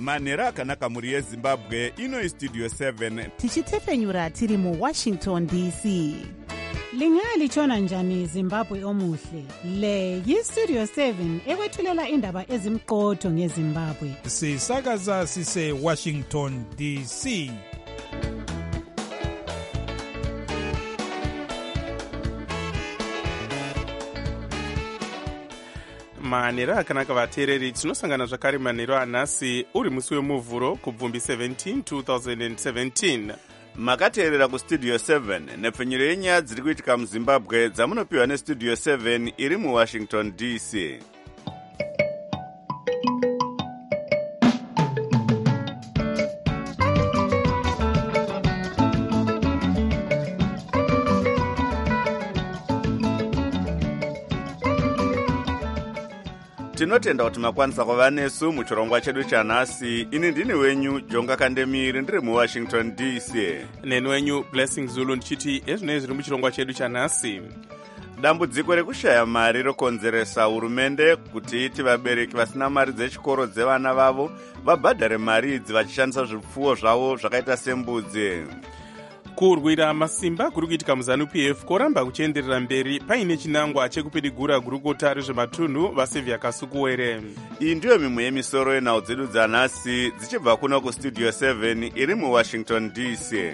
manhero akanaka mhuri yezimbabwe. Ino Studio 7 tichitefenyura tiri muWashington DC. Lingalitshona njani Zimbabwe omuhle? Le yiStudio 7 ekwethulela indaba ezimqotho ngeZimbabwe. Sisakaza sise Washington DC. Manhero akanaka vateereri, tinosangana zvakare manhero anhasi uri musi wemuvhuro kubvumbi 17 2017. makateerera kustudio 7 nepfenyuro yenyaya dziri kuitika muzimbabwe dzamunopiwa nestudio 7 iri muwashington DC. Tinotenda kuti makwanisa kuva nesu muchirongwa chedu chanhasi. Ini ndini wenyu Jonga Kandemiri ndiri muWashington DC. Neni wenyu Blessing Zulu ndichiti ezvinei zviri muchirongwa chedu chanhasi. Dambudziko rekushaya mari rokonzeresa hurumende kuti iti vabereki vasina mari dzechikoro dzevana vavo vabhadhare mari idzi vachishandisa zvipfuwo zvavo zvakaita sembudzi. Kurwira masimba kuri kuitika muZANU-PF koramba kuchienderera mberi paine chinangwa chekupidigura gurukota rezvematunhu vaSevia Kasukuwere. Iyi ndiyo mimwe yemisoro yenhau dzedu dzanhasi dzichibva kuno kustudio 7 iri muWashington DC.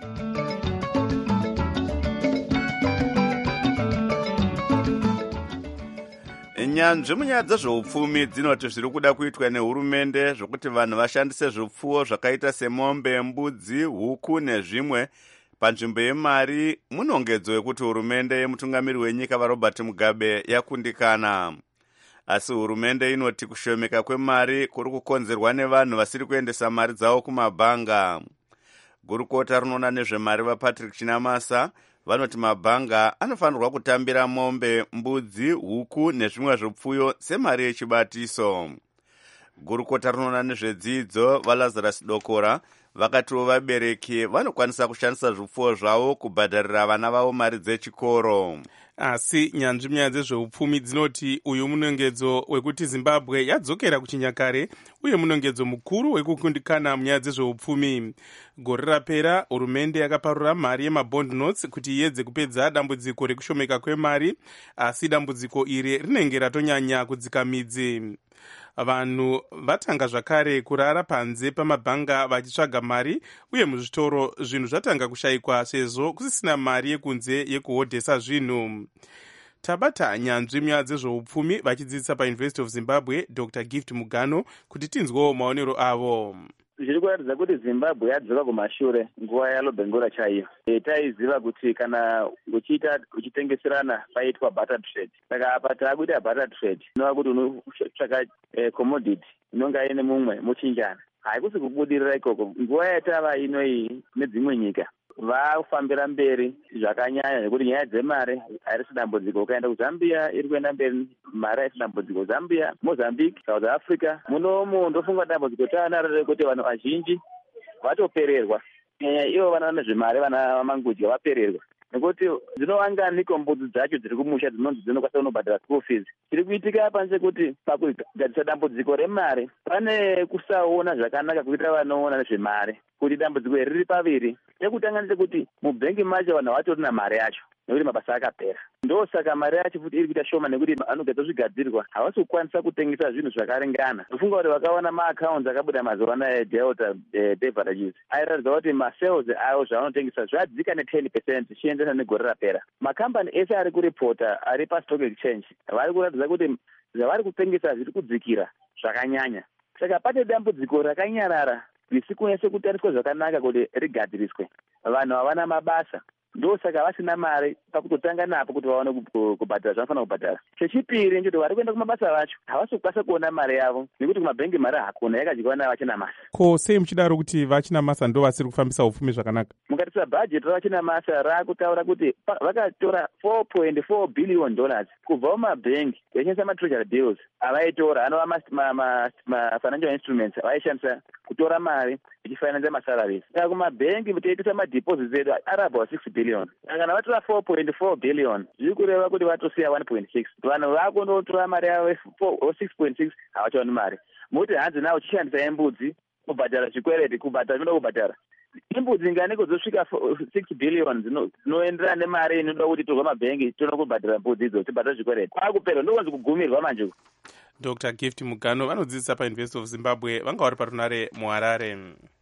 Nyanzvi munyaya dzezveupfumi dzinoti zviri kuda kuitwa nehurumende zvokuti vanhu vashandise zvipfuwo zvakaita semombe, mbudzi, huku nezvimwe panzvimbo yemari munongedzo yekuti hurumende yemutungamiri wenyika vaRobert Mugabe yakundikana. Asi hurumende inoti kushomeka kwemari kuri kukonzerwa nevanhu vasiri kuendesa mari dzavo kumabhanga. Gurukota rinoona nezvemari vaPatrick Chinamasa vanoti mabhanga anofanirwa kutambira mombe, mbudzi, huku nezvimwe zvipfuyo semari yechibatiso. Gurukota rinoona nezvedzidzo vaLazarus Dokora vakatiwo vabereki vanokwanisa kushandisa zvipfuwo zvavo kubhadharira vana vavo mari dzechikoro. Asi nyanzvi munyaya dzezveupfumi dzinoti uyu munongedzo wekuti Zimbabwe yadzokera kuchinyakare uye munongedzo mukuru wekukundikana munyaya dzezveupfumi. Gore rapera hurumende yakaparura mari yemabond notes kuti iedze kupedza dambudziko rekushomeka kwemari, asi dambudziko iri rinenge ratonyanya kudzika midzi. Vanhu vatanga zvakare kurara panze pamabhanga vachitsvaga mari uye muzvitoro zvinhu zvatanga kushayikwa sezvo kusisina mari yekunze yekuhodhesa zvinhu. Tabata nyanzvi munyaya dzezveupfumi vachidzidzisa paUniversity of Zimbabwe Dr. Gift Mugano kuti tinzwewo maonero avo. Zviri kuratidza kuti Zimbabwe yadzoka kumashure nguva yalobhengura chaiyo. Taiziva kuti kana uchitengeserana paitwa barter trade. Saka apa taakuita barter trade inova kuti unotsvaka commodity inonga ine mumwe muchinjana. Haikusi kubudirira ikoko. Nguva yatava inoyi nedzimwe nyika vafambira mberi zvakanyanya zvekuti nyaya dzemari haisi dambudziko. Ukaenda kuZambia iri kuenda mberi, mari haisi dambudziko. Zambia, Mozambique, South Africa munomu ndofunga dambudziko taanaro rekuti vanhu vazhinji vatopererwa. Nyaya ivo vana nezvemari, vana mangudya vapererwa. Nekuti dzinovanganiko mbudzi dzacho dziri kumusha dzinonzi dzinokwanisa kunobhadhara school fees. Chiri kuitika panze kuti pakugadzisa dambudziko remari pane kusaona zvakanaka kuita vanoona nezvemari kuti dambudziko riri paviri. Chekutanga ndechekuti mubhengi macho vanhu havatorina mari yacho nekuti mabasa akapera. Ndosaka mari yacho futi iri kuita shoma nekuti anogadzira zvigadzirwa havasi kukwanisa kutengesa zvinhu zvakaringana. Ndofunga kuti vakaona maaccounts akabuda mazuva anaya Delta beverages airatidza kuti masales avo zvavanotengesa zvadzika ne10% zvichienderana negore rapera. Makambani ese ari kuripota ari pastock exchange vari kuratidza kuti zvavari kutengesa zviri kudzikira zvakanyanya. Saka pane dambudziko rakanyarara risi kunese kutariswa zvakanaka kuti rigadziriswe. Vanhu havana mabasa, ndosaka vasina mari pakutotanga napo kuti vaone kubhadhara zvanofanira kubhadhara. Chechipiri ndechoti vari kuenda kumabasa vacho havasi kukwanisa kuona mari yavo nekuti kumabhengi mari hakuna, yakadyiwa navachina masa. Ko sei muchidaro kuti vachina masa ndo vasiri kufambisa upfumi zvakanaka? Mukati tarisa bhajeti ravachina masa raakutaura kuti vakatora $4.4 billion kubva mumabhengi vachishandisa matreasury bills avaitora anova mafinancial instruments avaishandisa kutora mari ichifinansa masalaries. Saka kumabhengi teiitisa madeposits edu ari about 6 billion. Kana vatora 4.4 billion zviri kureva kuti vatosiya 1.6. Vanhu vakundotora mari yavo 6.6 havachaoni mari. Muti hanzi nawo uchishandisa embudzi kubhadhara chikwereti kubhadhara zvinoda kubhadhara imbudzi ngane kuzosvika 6 billion dzinoenderana nemari inoda kuti torwa mabhengi toda kubhadhara mbudzi idzo tibhadhara zvikwereti kwakupera ndokwanzi kugumirwa manje. Dr. Gift Mugano vanodzidzisa paUniversity of Zimbabwe vanga vari parunare muHarare.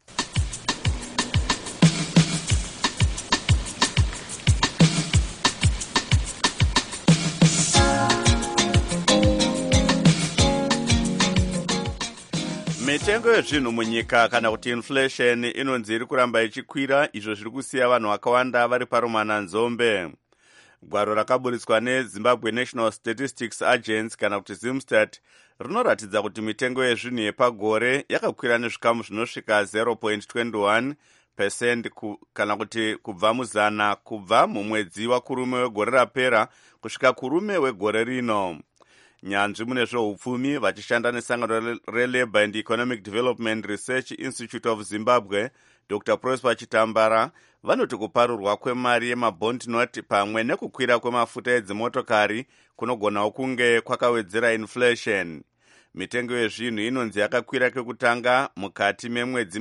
Mitengo yezvinhu munyika kana kuti inflation inonzi iri kuramba ichikwira, izvo zviri kusiya vanhu vakawanda vari parumana nzombe. Gwaro rakaburitswa neZimbabwe National Statistics Agency kana kuti Zimstat rinoratidza kuti mitengo yezvinhu yepagore yakakwira nezvikamu zvinosvika 0.21% kana kuti kubva muzana kubva mumwedzi wakurume wegore rapera kusvika kurume wegore rino. Nyanzvi mune zveupfumi vachishanda nesangano reLabour and Economic Development Research Institute of Zimbabwe, Dr. Prosper Chitambara, vanoti kuparurwa kwemari yemabond note pamwe nekukwira kwemafuta edzimotokari kunogonawo kunge kwakawedzera inflation. Mitengo yezvinhu inonzi yakakwira kwekutanga mukati memwedzi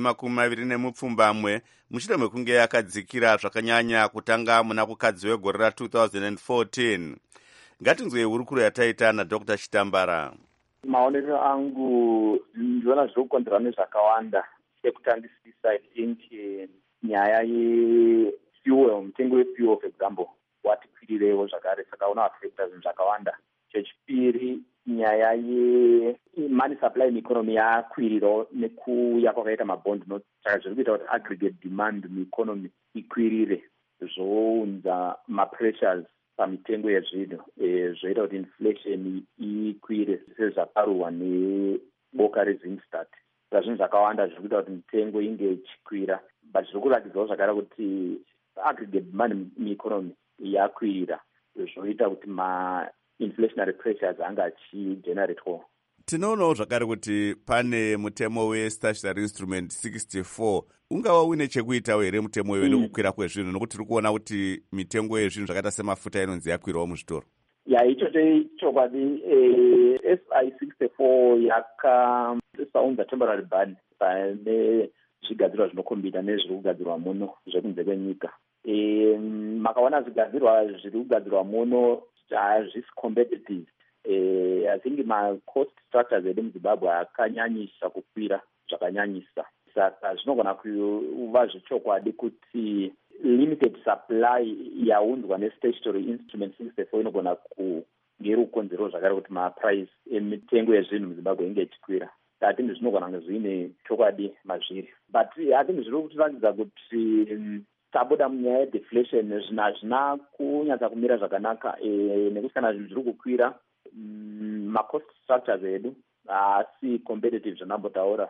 24 mushure mekunge yakadzikira zvakanyanya kutanga muna kukadzi wegore ra2014. Ngatinzwe hurukuro yataita naDr. Chitambara. Maonero angu ndiona zvinokonzerwa nezvakawanda. Chekutandisisa inchi nyaya yefuel, mutengo wefuel for example wati kwirirewo zvakare, saka unoaffecta zvinhu zvakawanda. Chechipiri nyaya yemoney supply mueconomy yakwirirawo nekuuya kwakaita mabond note, saka zviri kuita kuti aggregate demand mueconomy ikwirire, zvounza mapressures pamitengo yezvinhu, zvoita kuti inflation ikwire sezvaparurwa neboka reZimstat. Saka zvinhu zvakawanda zviri kuita kuti mitengo inge ichikwira, but zviri kuratidzawo zvakare kuti aggregate demand mueconomy yakwirira, zvoita kuti ma-inflationary pressures anga achigeneratwa. Tinoonawo zvakare kuti pane mutemo westatutory instrument 64 ungava une chekuitawo here mutemo uyu nekukwira kwezvinhu, nokuti tiri kuona kuti mitengo yezvinhu zvakaita semafuta inonzi yakwirawo muzvitoro. Icho chokwadi. SI 64 yakasaunza temporary ban pane zvigadzirwa zvinokombita nezviri kugadzirwa muno zvekunze kwenyika. Makaona zvigadzirwa zviri kugadzirwa muno hazvisi competitive. I think ma-cost structures edu muZimbabwe akanyanyisa kukwira zvakanyanyisa. Saka zvinogona kuva zvechokwadi kuti limited supply yaunzwa nestatutory instrument 64 inogona kunge rukonzero zvakare kuti maprice emitengo yezvinhu muZimbabwe inge ichikwira. I think zvinogona kunge zviine chokwadi mazviri. But I think zviri kutiratidza kuti tabuda munyaya yedeflation zvinhu hazvina kunyatsa kumira zvakanaka, nekuti kana zvinhu zviri kukwira ma-cost structures edu haasi competitive zvanambotaura.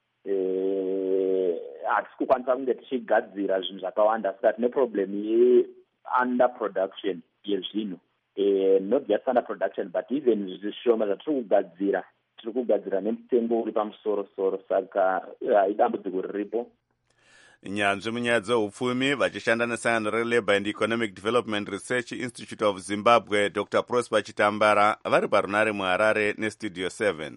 Hatisi kukwanisa kunge tichigadzira zvinhu zvakawanda, saka tine problem ye-underproduction yezvinhu. Not just underproduction, but even zvishoma zvatiri kugadzira nemutengo uri pamusoro-soro, saka idambudziko riripo. Nyanzvi munyaya dzeupfumi vachishanda nesangano reLabour and Economic Development Research Institute of Zimbabwe, Dr. Prosper Chitambara vari parunare muHarare neStudio 7.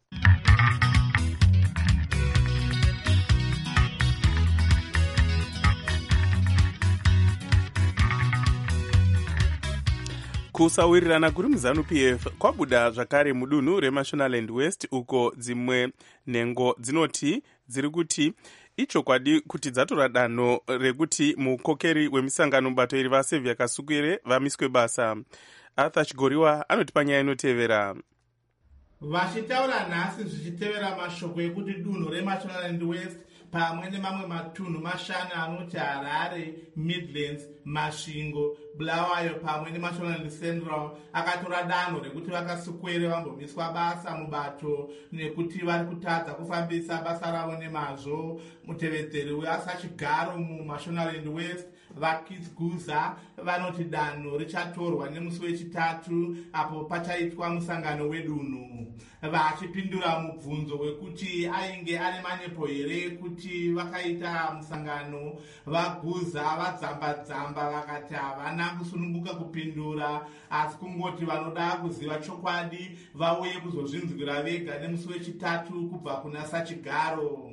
Kusawirirana kuri muZANU-PF kwabuda zvakare mudunhu reMashonaland West, uko dzimwe nhengo dzinoti dziri kuti ichokwadi kuti dzatora danho rekuti mukokeri wemisangano mubato iri vaSevia Kasukire vamiswe basa. Arthur Chigoriwa anoti panyaya inotevera. Vachitaura nhasi zvichitevera mashoko ekuti dunhu reMashonaland West pamwe nemamwe matunhu mashanu anoti Harare, Midlands, Masvingo, Bulawayo pamwe neMashonaland Central akatora danho rekuti vakasikwere vambomiswa basa mubato nekuti vari kutadza kufambisa basa ravo nemazvo. Mutevedzeri weasachigaro muMashonaland West Vakis Guza vanoti danho richatorwa nemusi wechitatu apo pachaitwa musangano wedunhu. Vachipindura mubvunzo wekuti ainge ane manyepo here kuti vakaita musangano, vaGuza vadzamba-dzamba vakati havana kusununguka kupindura asi kungoti vanoda kuziva chokwadi vauye kuzozvinzwira vega nemusi wechitatu kubva kuna sachigaro.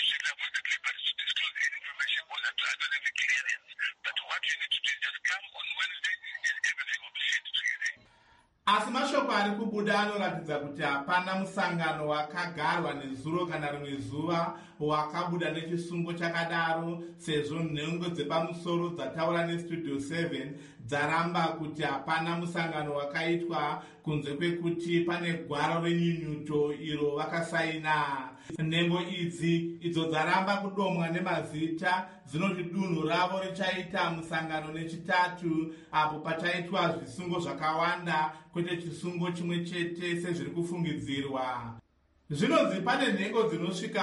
Asi mashoko ari kubuda anoratidza kuti hapana musangano wakagarwa nezuro kana rimwe zuva wakabuda nechisungo chakadaro, sezvo nhengo dzepamusoro dzataura nestudio 7 dzaramba kuti hapana musangano wakaitwa kunze kwekuti pane gwaro renyunyuto iro vakasaina. Nhengo idzi idzo dzaramba kudomwa nemazita dzinoti dunhu ravo richaita musangano nechitatu apo pachaitwa zvisungo zvakawanda kwete chisungo chimwe chete sezviri kufungidzirwa. Zvinonzi pane nhengo dzinosvika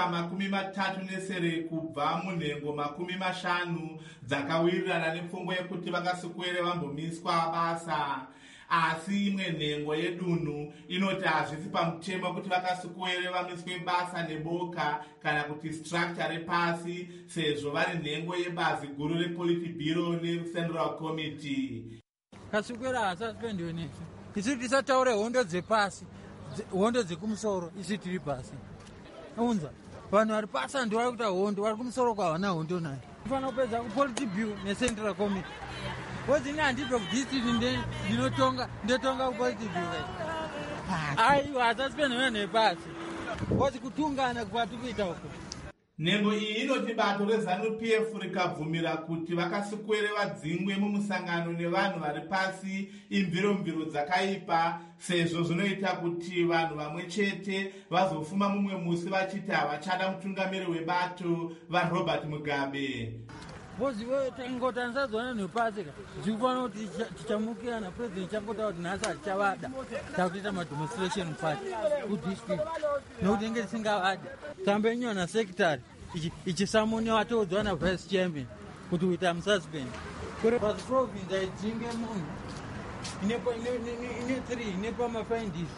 33 kubva munhengo 50 dzakawirirana nepfungwa yekuti vakasikwere vambomiswa basa. Asi imwe nhengo yedunhu inoti hazvisi pamutemo kuti vakasikwere vamiswe basa neboka kana kuti structure repasi, sezvo vari nhengo yebazi guru rePolitburo neCentral Committee. Kasikwera hasaspendiwe nesu. Isi tisataure hondo dzepasi, hondo dzekumusoro, isi tiri pasi. Unza, vanhu vari pasi handi vari kuita hondo, vari kumusoro kwavana hondo nayo. Tifana kupedza kuPolitburo neCentral Committee. Wazini handibve kudistrict ndotonga kuPolitburo. Aiwa hasaspendiwe nepasi. Wazi kutungana kwati kuita uko. Nhengo iyi inoti bato reZANU-PF rikabvumira kuti vakasikwere vadzingwe mumusangano nevanhu vari pasi imviromviro dzakaipa, sezvo zvinoita kuti vanhu vamwe chete vazofuma mumwe musi vachiti havachada mutungamiri webato vaRobert Mugabe. Bozi tangota nsazwana nepasi ka zvikufanira kuti tichamukirana president changota kuti nhasi hachavada takuita mademonstration party kudistrict nokuti inge tisingavada tambenywa nasekitari ichisamoni watoodzwa navice chairman kuti uita mususpend kuri paprovince aidzinge munhu ine 3 inepamafindisi.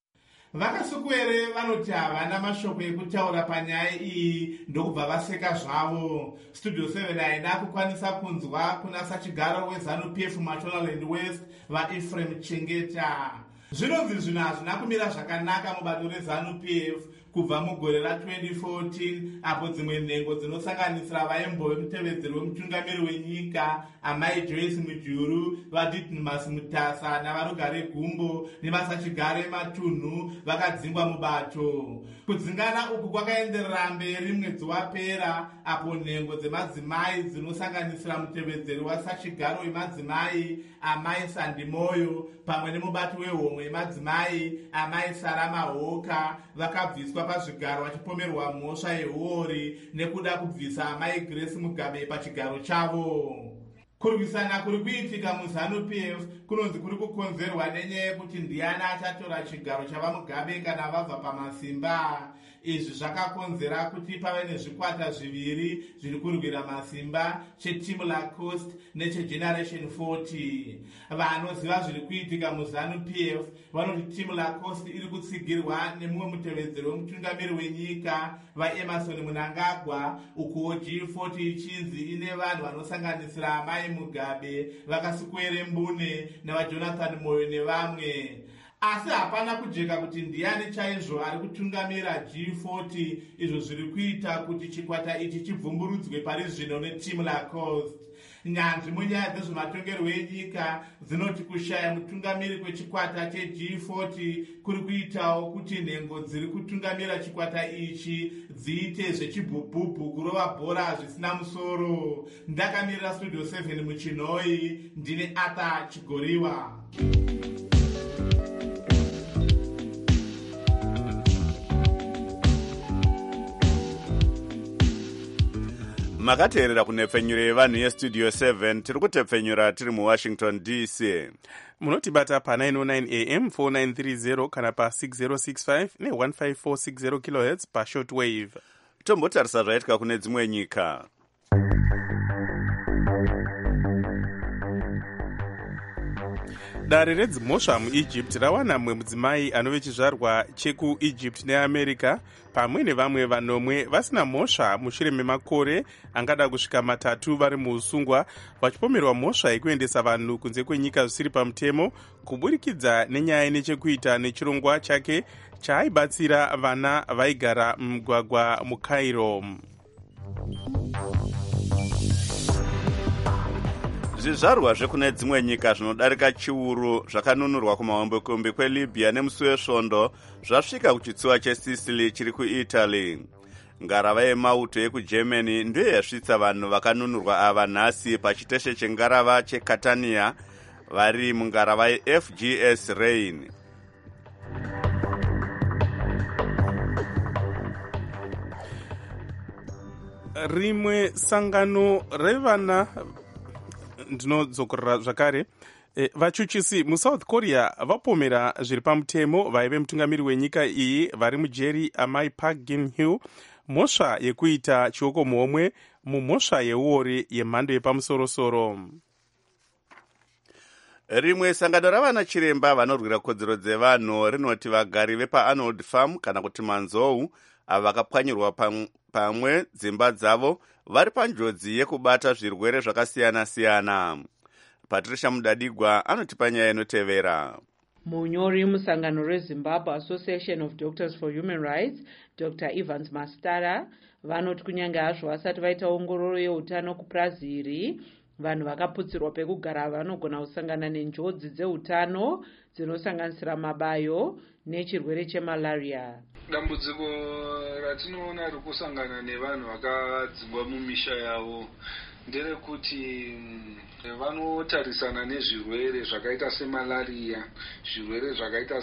Vakasikwere vanoti havana mashoko ekutaura panyaya iyi ndokubva vaseka zvavo. Studio 7 haida kukwanisa kunzwa kuna sachigaro weZANU-PF Mashonaland West vaEphraim Chengeta. Zvinonzi zvinhu hazvina kumira zvakanaka mubato reZANU-PF kubva mugore ra2014 apo dzimwe nhengo dzinosanganisira vaimbove mutevedzeri wemutungamiri wenyika Amai Joyce Mujuru, vaDidmus Mutasa navarugare Gumbo nevasachigaro ematunhu vakadzingwa mubato. Kudzingana uku kwakaenderera mberi mwedzi wapera apo nhengo dzemadzimai dzinosanganisira mutevedzeri wasachigaro wemadzimai Amai Sandimoyo pamwe nemubati wehomwe yemadzimai Amai Sarama Hoka vakabviswa pazvigaro vachipomerwa mhosva yehuori nekuda kubvisa Amai Grace Mugabe pachigaro chavo. Kurwisana kuri kuitika muZANU-PF kunonzi kuri kukonzerwa nenyaya yekuti ndiani achatora chigaro chavaMugabe kana vabva pamasimba. Izvi zvakakonzera kuti pave nezvikwata zviviri zviri kurwira masimba, cheTeam Lacoste necheGeneration 40. Vanoziva zviri kuitika muZANU-PF vanoti Team Lacoste iri kutsigirwa nemumwe mutevedzeri wemutungamiri wenyika vaEmerson Mnangagwa, ukuwo G40 ichinzi ine vanhu vanosanganisira Amai Mugabe, vakasikwere Mbune navaJonathan Moyo nevamwe. Asi hapana kujeka kuti ndiani chaizvo ari kutungamira G40, izvo zviri kuita kuti chikwata ichi chibvumburudzwe pari zvino neTeam Lacoste. Nyanzvi munyaya dzezvematongerwo enyika dzinoti kushaya mutungamiri kwechikwata cheG40 kuri kuitawo kuti nhengo dziri kutungamira chikwata ichi dziite zvechibhubhubhu kurova bhora zvisina musoro. Ndakamirira Studio 7 muChinoi, ndine Arthur Chigoriwa. makateerera kunhepfenyuro yevanhu yestudio 7 tiri kutepfenyura tiri muwashington dc. munotibata pa909 am 4930 kana pa6065 ne15460 kHz pashortwave. tombotarisa zvaitika kune dzimwe nyika. dare redzimhosva muegypt rawana mumwe mudzimai anove chizvarwa chekuegypt neamerica pamwe nevamwe vanomwe vasina mhosva mushure memakore angada kusvika 3 vari muusungwa vachipomerwa mhosva yekuendesa vanhu kunze kwenyika zvisiri pamutemo kuburikidza nenyaya nechekuita nechirongwa chake chaaibatsira vana vaigara mumugwagwa mucairo. zvizvarwa zvekune dzimwe nyika zvinodarika chiuru zvakanunurwa kumahombekombe kwelibya nemusi wesvondo zvasvika kuchitsuwa chesicily chiri kuitaly. ngarava yemauto yekugermany ndiyo yasvitsa vanhu vakanunurwa ava nhasi pachiteshe chengarava chekatania vari mungarava yefgs rain. rimwe sangano revana ndinodzokorera zvakare vachuchisi musouth korea vapomera zviri pamutemo vaive mutungamiri wenyika iyi vari mujeri amai Park Geun-hye mhosva yekuita chioko muhomwe mumhosva yeuori yemhando yepamusorosoro. rimwe sangano ravana chiremba vanorwira kodzero dzevanhu rinoti vagari vepaarnold farm kana kuti manzou ava vakapwanyirwa pamwe dzimba dzavo vari panjodzi yekubata zvirwere zvakasiyana-siyana. Patricia Mudadigwa anotipa nyaya inotevera. munyori musangano rezimbabwe association of doctors for human rights Dr. Evans Mastara vanoti kunyange hazvo vasati vaita ongororo yeutano kupraziri vanhu vakaputsirwa pekugara vanogona kusangana nenjodzi dzeutano dzinosanganisira mabayo nechirwere chemalaria. dambudziko ratinoona rikusangana nevanhu vakadzingwa mumisha yavo nderekuti vanotarisana nezvirwere zvakaita semalaria, zvirwere zvakaita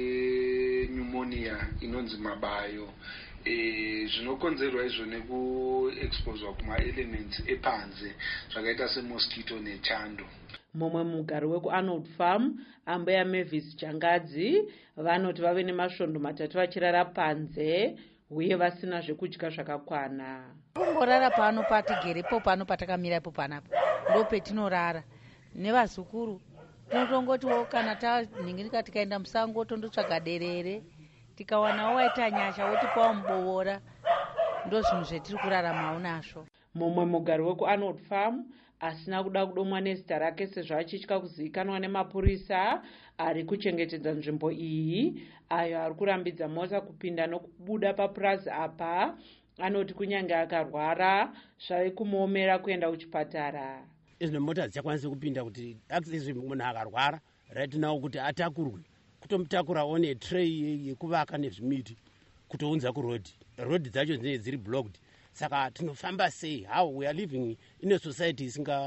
senyumonia inonzi mabayo, zvinokonzerwa izvo nekuexposwa kumaelements epanze zvakaita semosquito nechando. mumwe mugari wekuarnold farm ambeya Mavis Changadzi vanoti vave nemasvondo 3 vachirara panze uye vasina zvekudya zvakakwana. kungorara pano patigerepo pano patakamirapo panapa ndo petinorara nevazukuru tinotongotiwo kana tanhingirika tikaenda musango tondotsvaga derere tikawanawo waita nyasha wotipawo mubovora ndo zvinhu zvetiri kuraramawo nazvo. mumwe mugari wekuarnold farm asina kuda kudomwa nezita rake sezvo achitya kuzivikanwa nemapurisa ari kuchengetedza nzvimbo iyi ayo ari kurambidza mota kupinda nokubuda papurazi apa anoti kunyange akarwara zvave kumuomera kuenda kuchipatara. izvi mota dzichakwanisa kupinda kuti access munhu akarwara right now kuti atakurwe kutomutakura one tray yekuvaka nezvimiti kutounza kurodhi dzacho dzinenge dziri blocked. Saka tinofamba sei how we are living in a society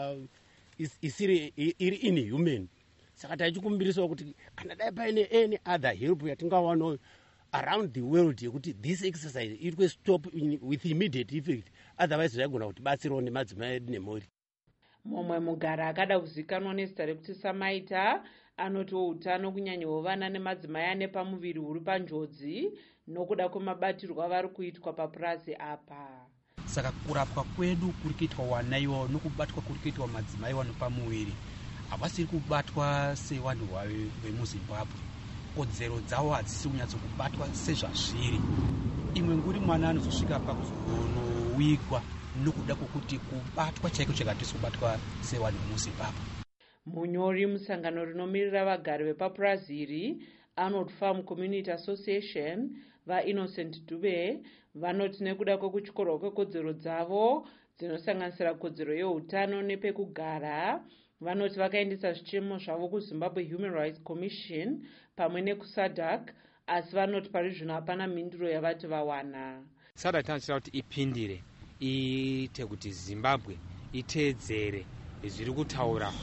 isiri inhuman. Saka taichikumbirisawo kuti kana dai paine any other help yatingawana around the world yekuti this exercise itwe stop with immediate effect, otherwise zvaigona kuti batsirawo nemadzimai edu nemhuri. mumwe mugara akada kuzivikanwa nezita rekuti Samaita anotiwo utano kunyanyawo vana nemadzimai ane pamuviri huri panjodzi nokuda kwemabatirwo avari kuitwa papurazi apa. Saka kurapwa kwedu kuri kuitwa wana iwawo nokubatwa kuri kuitwa madzimai wano pamuviri havasiri kubatwa sevanhu vemuzimbabwe. Kodzero dzavo hadzisi kunyatsokubatwa sezvazviri. Imwe nguri mwana anozosvika pakuzonowigwa nokuda kwokuti kubatwa chaiko chakatisi kubatwa sevanhu vemuzimbabwe. munyori musangano rinomirira vagari vepapurazi iri Arnold Farm Community Association vaInnocent Dube vanoti nekuda kwekutyorwa kwekodzero dzavo dzinosanganisira kodzero yeutano nepekugara vanoti vakaendesa zvichemo zvavo kuZimbabwe Human Rights Commission pamwe nekuSADC asi vanoti pari zvino hapana mhinduro yavati vawana. SADC tinochira kuti ipindire iite kuti Zimbabwe iteedzere zviri kutaura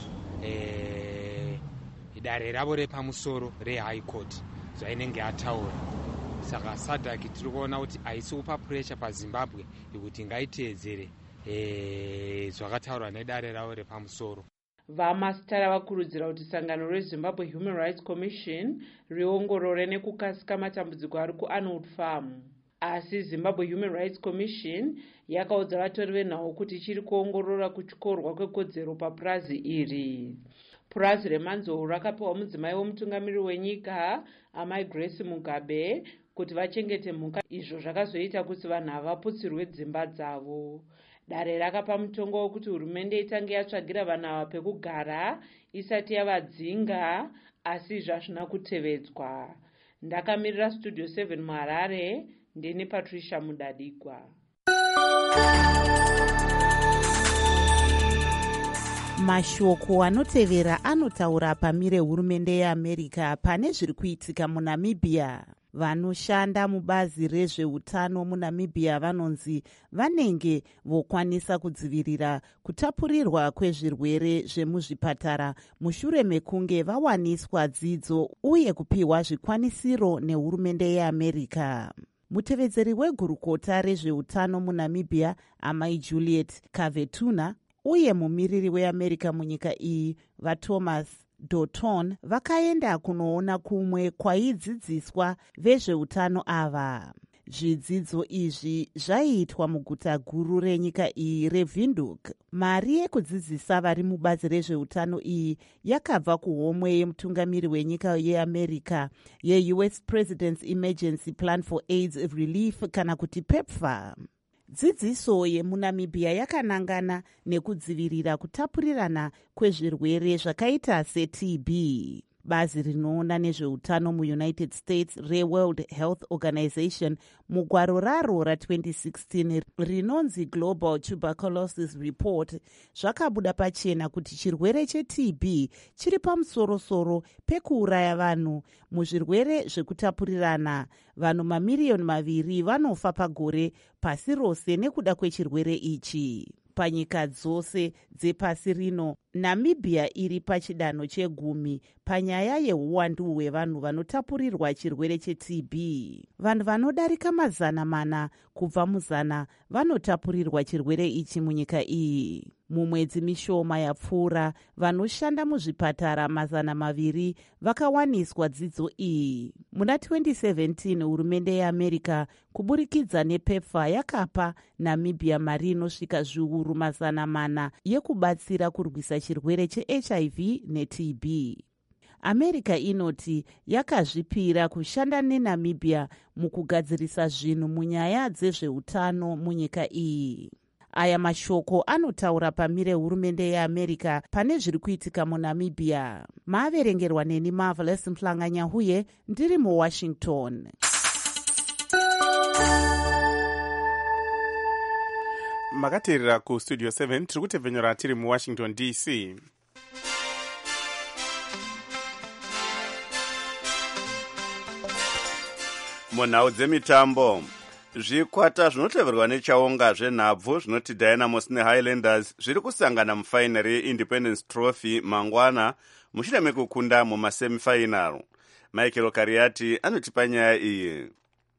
dare ravo repamusoro reHigh Court zvainenge yataura. Saka SADC tiri kuona kuti haisi kupa pressure paZimbabwe yekuti ngaiteedzere zvakataurwa nedare ravo repamusoro. vamasitara vakurudzira kuti sangano rezimbabwe human rights commission riongorore nekukasika matambudziko ari kuanold farm. asi zimbabwe human rights commission yakaudza vatori venhau kuti ichiri kuongorora kuchikorwa kwekodzero papurazi iri. purazi remanzou rakapiwa mudzimai womutungamiri wenyika amai Grace Mugabe kuti vachengete mhuka. izvo zvakazoita kuti vanhu ava vaputsirwe dzimba dzavo. dare rakapa mutongo wekuti hurumende itange yatsvagira vanhu ava pekugara isati yavadzinga, asi zvazvina kutevedzwa. ndakamirira studio 7 muharare, ndini Patricia Mudadikwa. mashoko anotevera anotaura pamire hurumende yeamerica pane zviri kuitika munamibia. vanoshanda mubazi rezveutano munamibia vanonzi vanenge vokwanisa kudzivirira kutapurirwa kwezvirwere zvemuzvipatara mushure mekunge vawaniswa dzidzo uye kupiwa zvikwanisiro nehurumende yeamerica. mutevedzeri wegurukota rezveutano munamibia amai Juliet Kavetuna uye mumiriri weamerica munyika iyi vaThomas Dotton vakaenda kunoona kumwe kwaidzidziswa vezveutano ava. zvidzidzo izvi zvaiitwa muguta guru renyika iyi reVindhoek. mari yekudzidzisa vari mubazi rezveutano iyi yakabva kuhomwe yemutungamiri wenyika yeamerica yeUS President's Emergency Plan for AIDS Relief kana kuti PEPFAR. dzidziso yemunamibia yakanangana nekudzivirira kutapurirana kwezvirwere zvakaita seTB. bazi rinoona nezveutano muUnited States reWorld Health Organization mugwaro raro ra2016 rinonzi Global Tuberculosis Report zvakabuda pachena kuti chirwere cheTB chiri pamusorosoro pekuuraya vanhu muzvirwere zvekutapurirana. vanhu mamiriyoni 2 vanofa pagore pasi rose nekuda kwechirwere ichi. panyika dzose dzepasi rino, namibia iri pachidanho che10 panyaya yeuwandu hwevanhu vanotapurirwa chirwere cheTB. vanhu vanodarika 400 kubva muzana vanotapurirwa chirwere ichi munyika iyi. mumwedzi mishoma yapfuura, vanoshanda muzvipatara 200 vakawaniswa dzidzo iyi. muna 2017 hurumende yeamerica kuburikidza nepepfa yakapa namibia mari inosvika zviuru 400 yekubatsira kurwisa chirwere cheHIV neTB. america inoti yakazvipira kushanda nenamibia mukugadzirisa zvinhu munyaya dzezveutano munyika iyi. aya mashoko anotaura pamire hurumende yeamerica pane zviri kuitika munamibia. maaverengerwa neni Marvelous Mhlanga-Nyahuye, ndiri muWashington. makateerera kustudio 7 tiri kutevhenyora tiri muWashington DC. munhau dzemitambo, zvikwata zvinoteverwa nechaunga zvenhabvu zvinoti Dynamos neHighlanders zviri kusangana mufainari yeIndependence Trophy mangwana mushure mekukunda mumasemifainal. Michael Kariati anotipa nyaya iyi.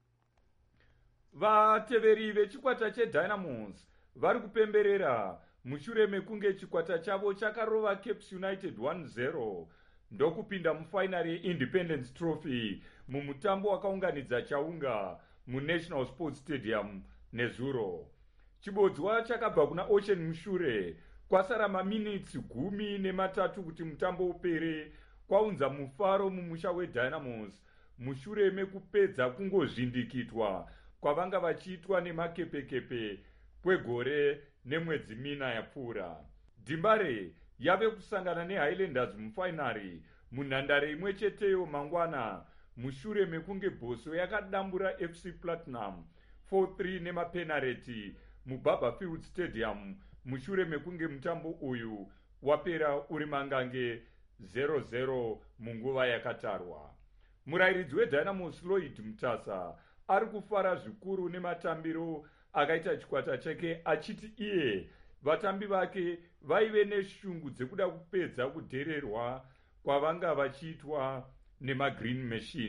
vateveri vechikwata cheDynamos vari kupemberera mushure mekunge chikwata chavo chakarova Cape United 1-0 ndokupinda mufainari yeIndependence Trophy mumutambo wakaunganidza chaunga muNational Sports Stadium nezuro. chibodzwa chakabva kuna Ocean mushure kwasara maminitsi 13 kuti mutambo upere kwaunza mufaro mumusha weDynamos mushure mekupedza kungozvindikitwa kwavanga vachiitwa nemakepekepe kwegore nemwedzi mina yapfuura. Dimbare yave kusangana neHighlanders mufainari munhandare imwe cheteyo mangwana mushure mekunge Boso yakadambura FC Platinum 4-3 nemapenareti muBarberfield Stadium mushure mekunge mutambo uyu wapera uri mangange 0-0 munguva yakatarwa. murayiridzi weDynamos Lloyd Mutasa ari kufara zvikuru nematambiro akaita chikwata chake achiti iye vatambi vake vaive neshungu dzekuda kupedza kudhererwa kwavanga vachiitwa nemagreen machine.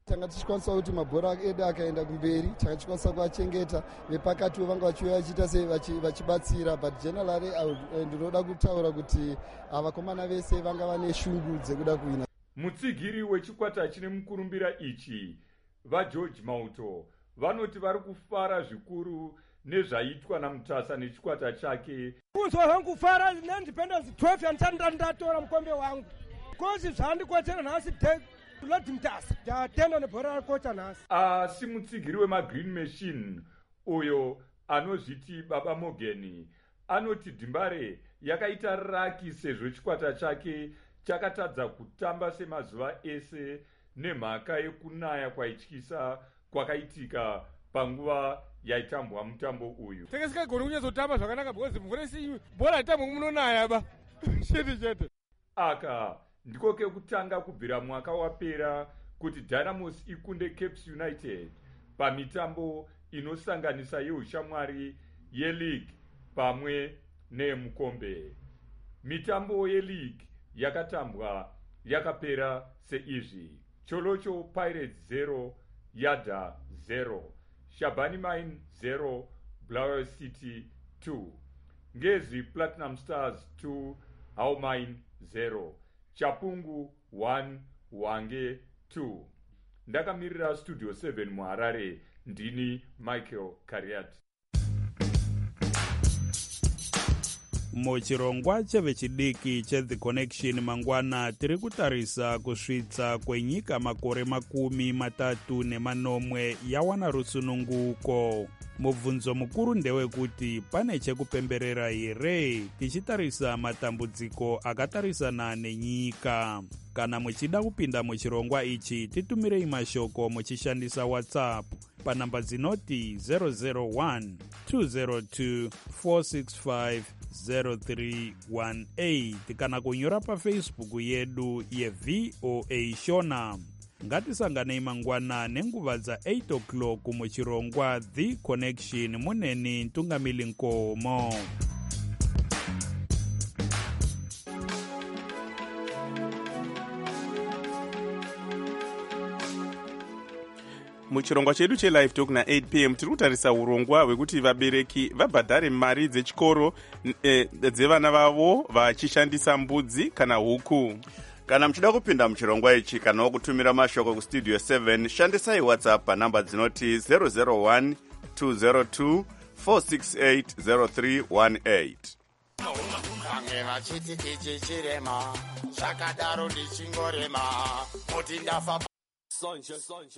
tanga tichikwanisa kuti mabhora edu akaenda kumberi tanga tichikwanisa kuachengeta, vepakatiwo vanga vachiuya vachiita sei vachibatsira, but generally ndinoda kutaura kuti vakomana vese vanga vane shungu dzekuda kuwina. Mutsigiri wechikwata chine mukurumbira ichi vaGeorge Mauto vanoti vari kufara zvikuru nezvaitwa naMutasa nechikwata chake. Kunzwa hangu kufara neIndependence 12 yandisati ndatora mukombe wangu kozi zvandikwetera nhasi Lord Mutasa ndatenda nebhora rakocha nhasi. Asi mutsigiri wemaGreen Machine uyo anozviti Baba Morgan anoti Dimbare yakaita raki sezvo chikwata chake chakatadza kutamba semazuva ese nemhaka yekunaya kwaityisa kwakaitika panguva yaitambwa mutambo uyu. Tekesingagoni kunyazotamba zvakanaka because mvura bhora itambwa munonaya ba chete. Aka ndiko kekutanga kubvira mwaka wapera kuti Dynamos ikunde Cape United pamitambo inosanganisa yeushamwari yeLeague pamwe neyemukombe. Mitambo yeLeague yakatambwa yakapera seizvi: Cholocho Pirates 0, Yada 0, Shabani Mine 0, Blair City 2, Ngezi Platinum Stars 2, How Mine 0, Chapungu 1, Wange 2. Ndakamirira Studio 7 muHarare, ndini Michael Kariat. Muchirongwa chevechidiki cheThe Connection mangwana tiri kutarisa kusvitsa kwenyika makore 30 yawana rusununguko. Mubvunzo mukuru ndewekuti pane chekupemberera here tichitarisa matambudziko akatarisana nenyika. Kana muchida kupinda muchirongwa ichi titumirei mashoko muchishandisa WhatsApp panamba dzinoti 001 202 465 0318 kana kunyora paFacebook yedu yeVOA Shona. Ngatisanganei mangwana nenguva dza 8 o'clock muchirongwa The Connection muneni Ntungamili Nkomo. Muchirongwa chedu chelive talk na8 pm tiri kutarisa urongwa hwekuti vabereki vabhadhare mari dzechikoro dzevana vavo vachishandisa mbudzi kana huku. Kana mchida kupinda muchirongwa ichi kana kutumira mashoko ku Studio 7 shandisai WhatsApp panamba dzinoti 001 202 468 0318. Kange vachiti ichi chirema zvakadaro ndichingorema kuti ndafa sonje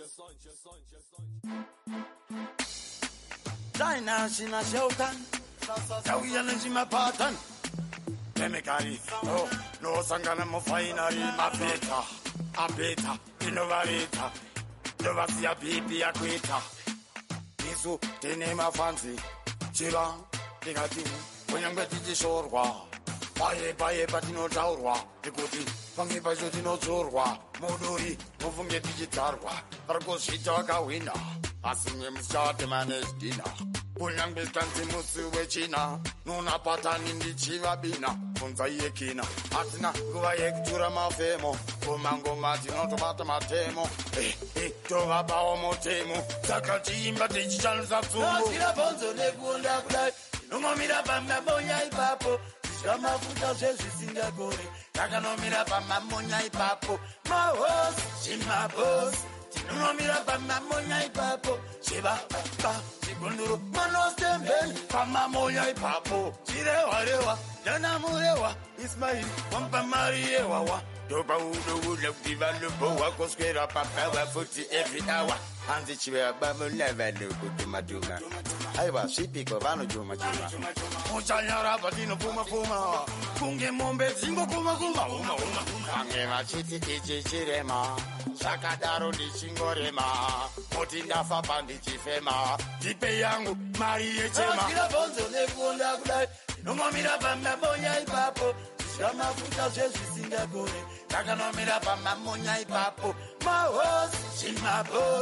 China shina shautan sauya nchima patan Demekari no sangana mo finally mapeta apeta inovareta ndovasia pipi yakweta isu tine mafanzi chiva ndingati kunyangwe tichishorwa paye patinotaurwa ndikuti pange pacho tinodzorwa muduri mufunge tichidzarwa parikuzvita wakahwina asi mwe musichawatemanezidhina kunyangwe kanzi musi wechina nunapatani ndichivabina kunza yekina hatina nguva yekutura mafemo ngoma tinotobata matemo tovapawo motemo saka tiimba tichishandisa pfumbuasira bhonzo nekuonda kudai nomamira pamamonya ipapo zvamafuta zvezvisingagori takanomira pamamonya ipapo mahosi chimabosi tinonomira pamamonya ipapo chivababa chigunduru manosembeni pamamonya ipapo chirewarewa ndanamurewa ismaili wampamariyewawa ndopaudoudla kuti vanobohwa koswera papawa futi every hour hanzi chivabamona vanokutumatuma aiwa svipiko vanojumajuma muchanyara patinopfumapfuma kunge mombe dzingokumakuma kange vachiti ichi chirema zvakadaro ndichingorema kuti ndafa pandichifema tipe yangu mari yechema bhonzo nekuonda kudai nomamira pamamonya ipapo zvamafuta zvezvisingagori takanomira pamamonya ipapo mahosi chimabosi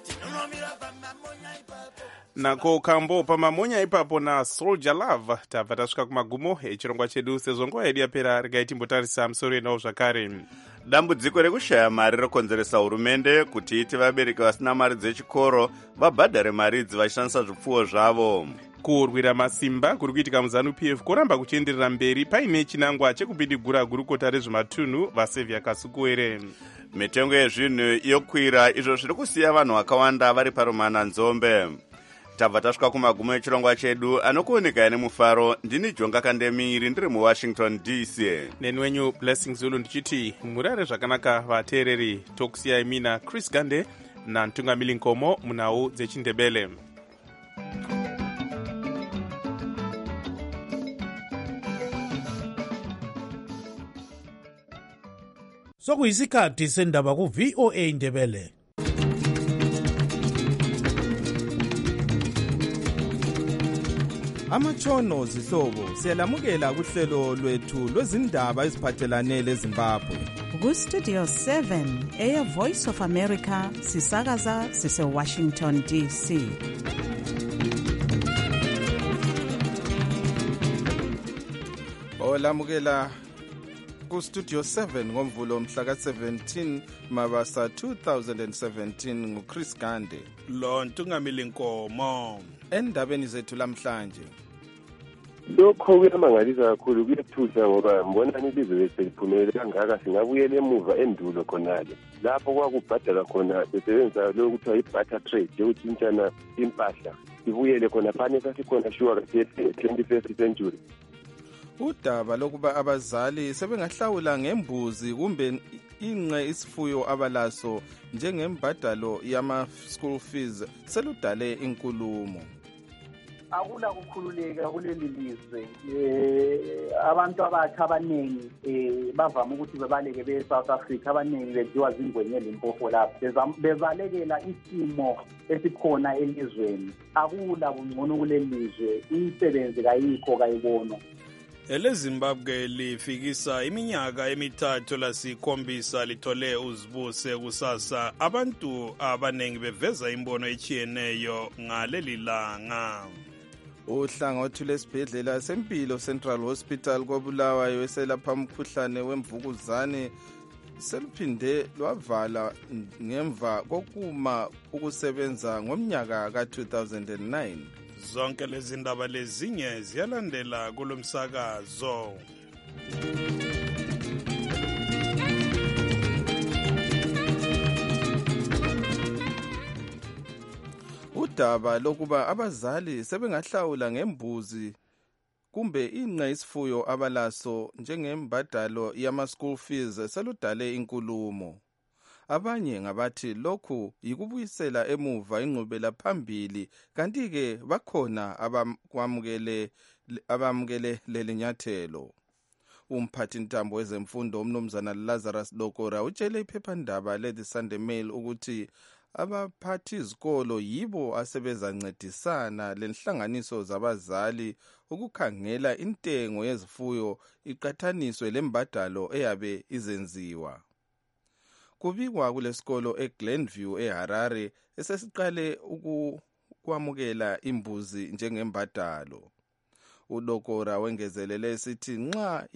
nako kambo pamamonya ipapo na Soldier Love tabva tasvika kumagumo echirongwa chedu sezvo nguva yedu yapera regai timbotarisa musoro enawo zvakare. Dambudziko rekushaya mari rokonzeresa hurumende kuti iti vabereki vasina mari dzechikoro vabhadhare mari idzi vachishandisa zvipfuwo zvavo. Kurwira masimba kuri kuitika muZANU-PF kuramba kuchienderera mberi paine chinangwa chekupindigura gurukota rezvematunhu vaSevia Kasukuwere. Mitengo yezvinhu yokwira, izvo zviri kusiya vanhu vakawanda vari parumana nzombe. Tabva tasvika kumagumo echirongwa chedu, anokuoneka nemufaro. Ndini Jonga Kandemiri ndiri muWashington DC. Neni wenyu Blessing Zulu ndichiti murare zvakanaka vateereri. Tokusiyai mina Chris Gande naNtungamili Nkomo munhau dzechiNdebele. Sokuyisikhathi sendaba ku-VOA Ndebele. Amatshono zihlobo siyalamukela kuhlelo lwethu lwezindaba eziphathelane leZimbabwe. Ku-Studio 7 Air Voice of America sisakaza sise-Washington DC. Olamukela ku-Studio 7 ngomvulo mhla ka-17 Mabasa 2017 nguChris Gande. Lo Ntungamili Nkomo. Endabeni zethu lamhlanje. Lokho kuyamangalisa kakhulu, kuyethusa ngoba mbonani ilizwe lethu liphumelele kangaka, singabuyela emuva endulo khonale lapho kwakubhadala khona besebenzisa lokho kuthiwa i-barter trade yokutshintshana impahla, sibuyele khona phane sasikhona sure ka-21st century. Udaba lokuba abazali sebengahlawula ngembuzi kumbe inqe isifuyo abalaso njengembadalo yama-school fees seludale inkulumo. Akula kukhululeka kuleli lizwe. Abantu abatsha abaningi bavama ukuthi bebaleke be-South Africa, abaningi bedliwa zingwenye Limpopo lapho bebalekela isimo esikhona elizweni. Akula kungcono kuleli lizwe, imisebenzi kayikho kayibonwa. EleZimbabwe lifikisa iminyaka emithathu lasikhombisa lithole uzibuse kusasa, abantu abaningi beveza imbono echiyeneyo ngaleli langa. Uhlangothi lwesibhedlela sempilo Central Hospital koBulawayo eselapha umkhuhlane wemvukuzane seluphinde lwavala ngemva kokuma ukusebenza ngomnyaka ka-2009. Zonke lezi ndaba lezinye ziyalandela kulomsakazo. Udaba lokuba abazali sebengahlawula ngembuzi kumbe inqe isifuyo abalaso njengembadalo yama-school fees seludale inkulumo. Abanye ngabathi lokhu yikubuyisela emuva inqubela phambili, kanti-ke bakhona abamukele leli nyathelo. Umphathi ntambo wezemfundo umnumzana Lazarus Dokora utshele iphephandaba le-The Sunday Mail ukuthi abaphathi izikolo yibo asebezancedisana lenhlanganiso zabazali ukukhangela intengo yezifuyo iqathaniswe lembadalo eyabe izenziwa. Kubikwa kulesikolo eGlenview eHarare esesiqale ukwamukela imbuzi njengembadalo. Udokora wengezelele esithi nxa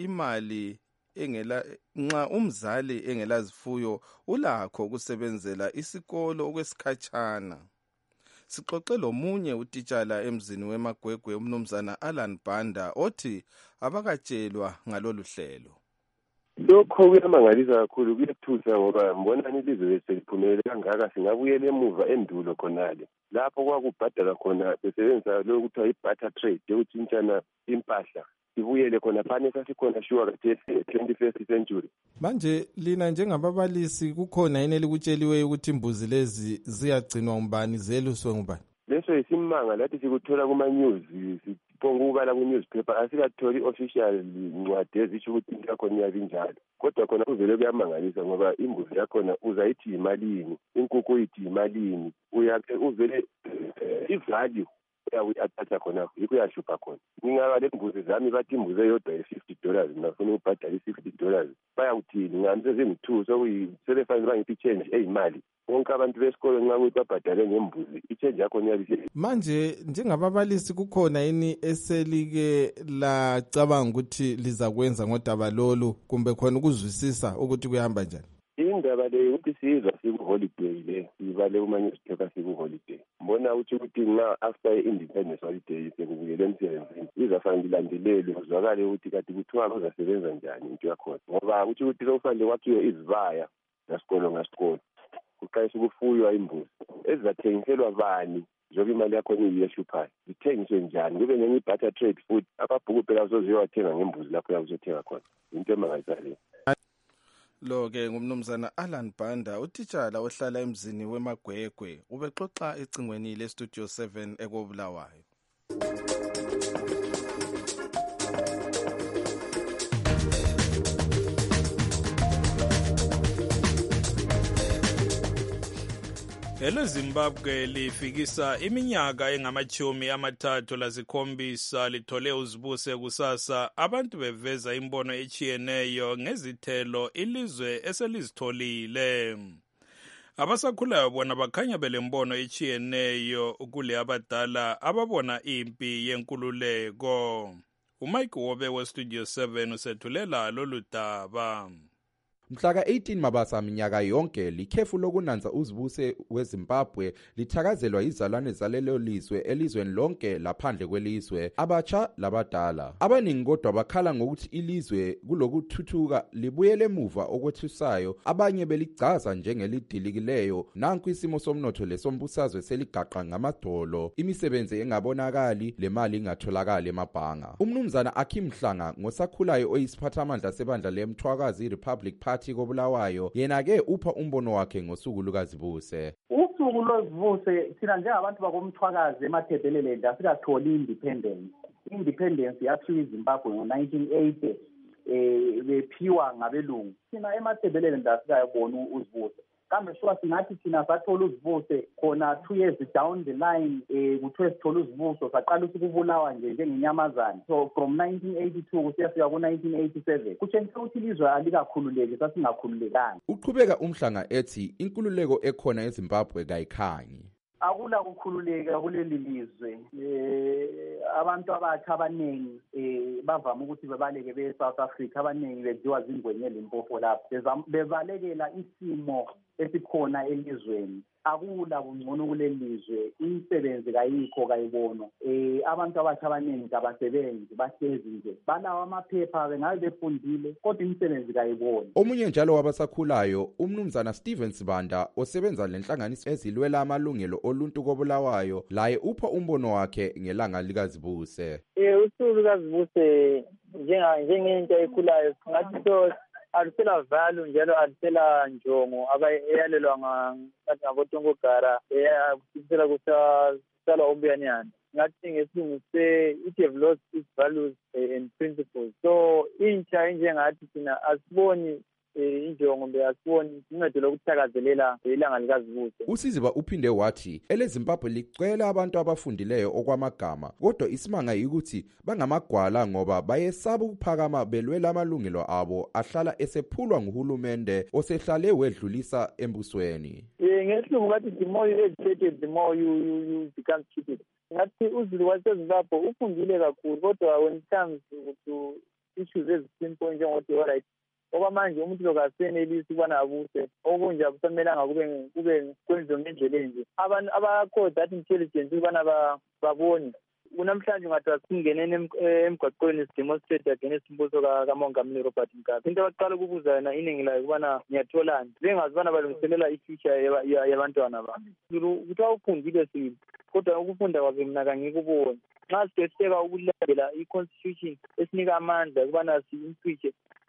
umzali engelazifuyo ulakho ukusebenzela isikolo okwesikhatshana. Sixoxe lomunye utitshala emzini weMagwegwe umnumzana Alan Banda othi abakatshelwa ngalolu hlelo. Lokho kuyamangalisa kakhulu, kuyethusa ngoba mbonani ilizwe lethu liphumelele kangaka, singabuyela emuva endulo khonale lapho kwakubhadala khona besebenzisa lokho kuthiwa i-barter trade yokutshintshana impahla, sibuyele khona phane sasikhona sure ka-21st century. Manje lina njengababalisi kukhona yini elikutsheliweyo ukuthi imbuzi lezi ziyagcinwa ngubani, zeluswe ngubani? Leso isimanga lathi sikuthola kuma-news, siphonga ukubala ku-newspaper, asikatholi official ncwadi ezisho ukuthi into yakhona iyakinjalo. Kodwa khona kuvele kuyamangalisa ngoba imbuzi yakhona uzayithi yimalini, inkukhu uyithi yimalini, uvele i-value uyawi-athatha khonapho yikho uyashupha khona. Ngingaba le mbuzi zami bathi imbuzi eyodwa $50 ngafuna ukubhadala $60 bayawuthini ngihambise zingi-2 sebefane bangiphi i-change eyimali bonke abantu besikolo nxa ukuthi babhadale ngembuzi i-change yakhona iyabe. Manje njengababalisi kukhona yini eselike lacabanga ukuthi lizakwenza ngodaba lolu kumbe khona ukuzwisisa ukuthi kuyahamba njani? Indaba le ukuthi sizwa siku-holiday le sibale kuma-newspaper siku-holiday mbona ukuthi nxa after i-independence holiday sekubuyele emsebenzini izafane lilandelele kuzwakale ukuthi kati kuthiwa kuzasebenza njani into yakhona ngoba ukuthi sokufanele kwakhiwe izibaya ngasikolo ngasikolo kuqalisa ukufuywa imbuzi ezizathengiselwa bani njengoba imali yakhona iyeshuphayo zithengiswe njani kube nenye i-butter trade futhi ababhuku phela uzoziyowathenga ngembuzi lapho yakuzothenga khona into emangayisaleyo. Lo-ke ngumnumzana Alan Banda, utitshala ohlala emzini weMagwegwe, ubexoxa ecingweni leStudio 7 ekobulawayo. EleZimbabwe lifikisa iminyaka engama-37 lithole uzibuse kusasa abantu beveza imbono echiyeneyo ngezithelo ilizwe eselizitholile. Abasakhulayo bona bakhanya belembono echiyeneyo kule abadala ababona impi yenkululeko. uMike Wobe weStudio 7 usethulela lolu daba. Mhla ka-18 Mabasa minyaka yonke likhefu lokunanza uzibuse weZimbabwe lithakazelwa izalwane zalelo lizwe elizweni lonke laphandle kwelizwe abatsha labadala. Abaningi kodwa bakhala ngokuthi ilizwe kulokuthuthuka libuyele emuva okwethusayo, abanye beligcaza njengelidilikileyo. Nanku isimo somnotho lesombusazwe seligaqa ngamadolo, imisebenzi engabonakali, lemali ingatholakali emabhanga. Umnumzana Akim Mhlanga ngosakhulayo oyisiphathamandla sebandla leMthwakazi Republic Party kobulawayo yena-ke upha umbono wakhe ngosuku lukazibuse. Usuku lozibuse thina njengabantu bakomthwakazi emathebeleleni asikatholi independence yaphiwa iZimbabwe ngo-1980 bephiwa ngabelungu. Thina emathebeleleni asikayibona uzibuse kambe shuwa singathi thina sathola uzibuse khona 2 years down the line kuthiwe sithola uzibuso saqala ukubulawa njengenyamazana. So from 1982 kusiyafika ku-1987 kutshengisa ukuthi ilizwe alikakhululeki sasingakhululekanga. Uqhubeka uMhlanga ethi inkululeko ekhona eZimbabwe kayikhanyi. Akula kukhululeka kuleli lizwe. Abantu abatsha abaningi bavama ukuthi bebaleke be-South Africa, abaningi bedliwa zingwenye Limpopo lapho bebalekela isimo esikhona elizweni. Akula kungcono kuleli lizwe, imisebenzi kayikho kayibona. Abantu abatsha abaningi abasebenzi bahlezi nje balawa amaphepha bengabe befundile kodwa imisebenzi kayibona. Omunye njalo wabasakhulayo umnumzana Steven Sibanda osebenza lenhlanganiso ezilwela amalungelo oluntu kobulawayo laye upha umbono wakhe ngelanga likazibuse. Usuku lukazibuse njengento ekhulayo ngathi so alisela value njalo alisela njongo abayalelwa ngaboTongogara eyakusela kusala umbuyanyana. Ngathi ngesilungu it have lost its values and principles. So intsha enjengathi thina asiboni injongo asiboni uncedo lokuthakazelela ilanga likazibuse. uSiziba uphinde wathi eleZimbabwe licwela abantu abafundileyo okwamagama kodwa isimanga yikuthi bangamagwala ngoba bayesaba ukuphakama belwela amalungelo abo ahlala esephulwa nguhulumende osehlale wedlulisa embusweni. Ngesilungu ngathi the more you educated the more you become stupid. Ngathi uZulu waseZimbabwe ufundile kakhulu kodwa when it comes to issues ezisimple njengokuthi alright okwamanje umuntu lokasenelisi ukubana abuse okunje akusamelanga kube kwenziwe ngendlela enje. Abantu abakho that intelligence ukubana babone. Kunamhlanje ungathiwa singenene emgwaqweni sidemonstrate against umbuso kaMongameli Robert Mugabe. Into abaqala ukubuza yona iningi layo ukubana ngiyatholani bengazi ubana balungiselela i-future yabantwana babo. Kuthiwa ufundile sibili kodwa ukufunda kwakhe mina kangikuboni. Nxa sihleka ukulandela i-constitution esinika amandla ukubana si-impeach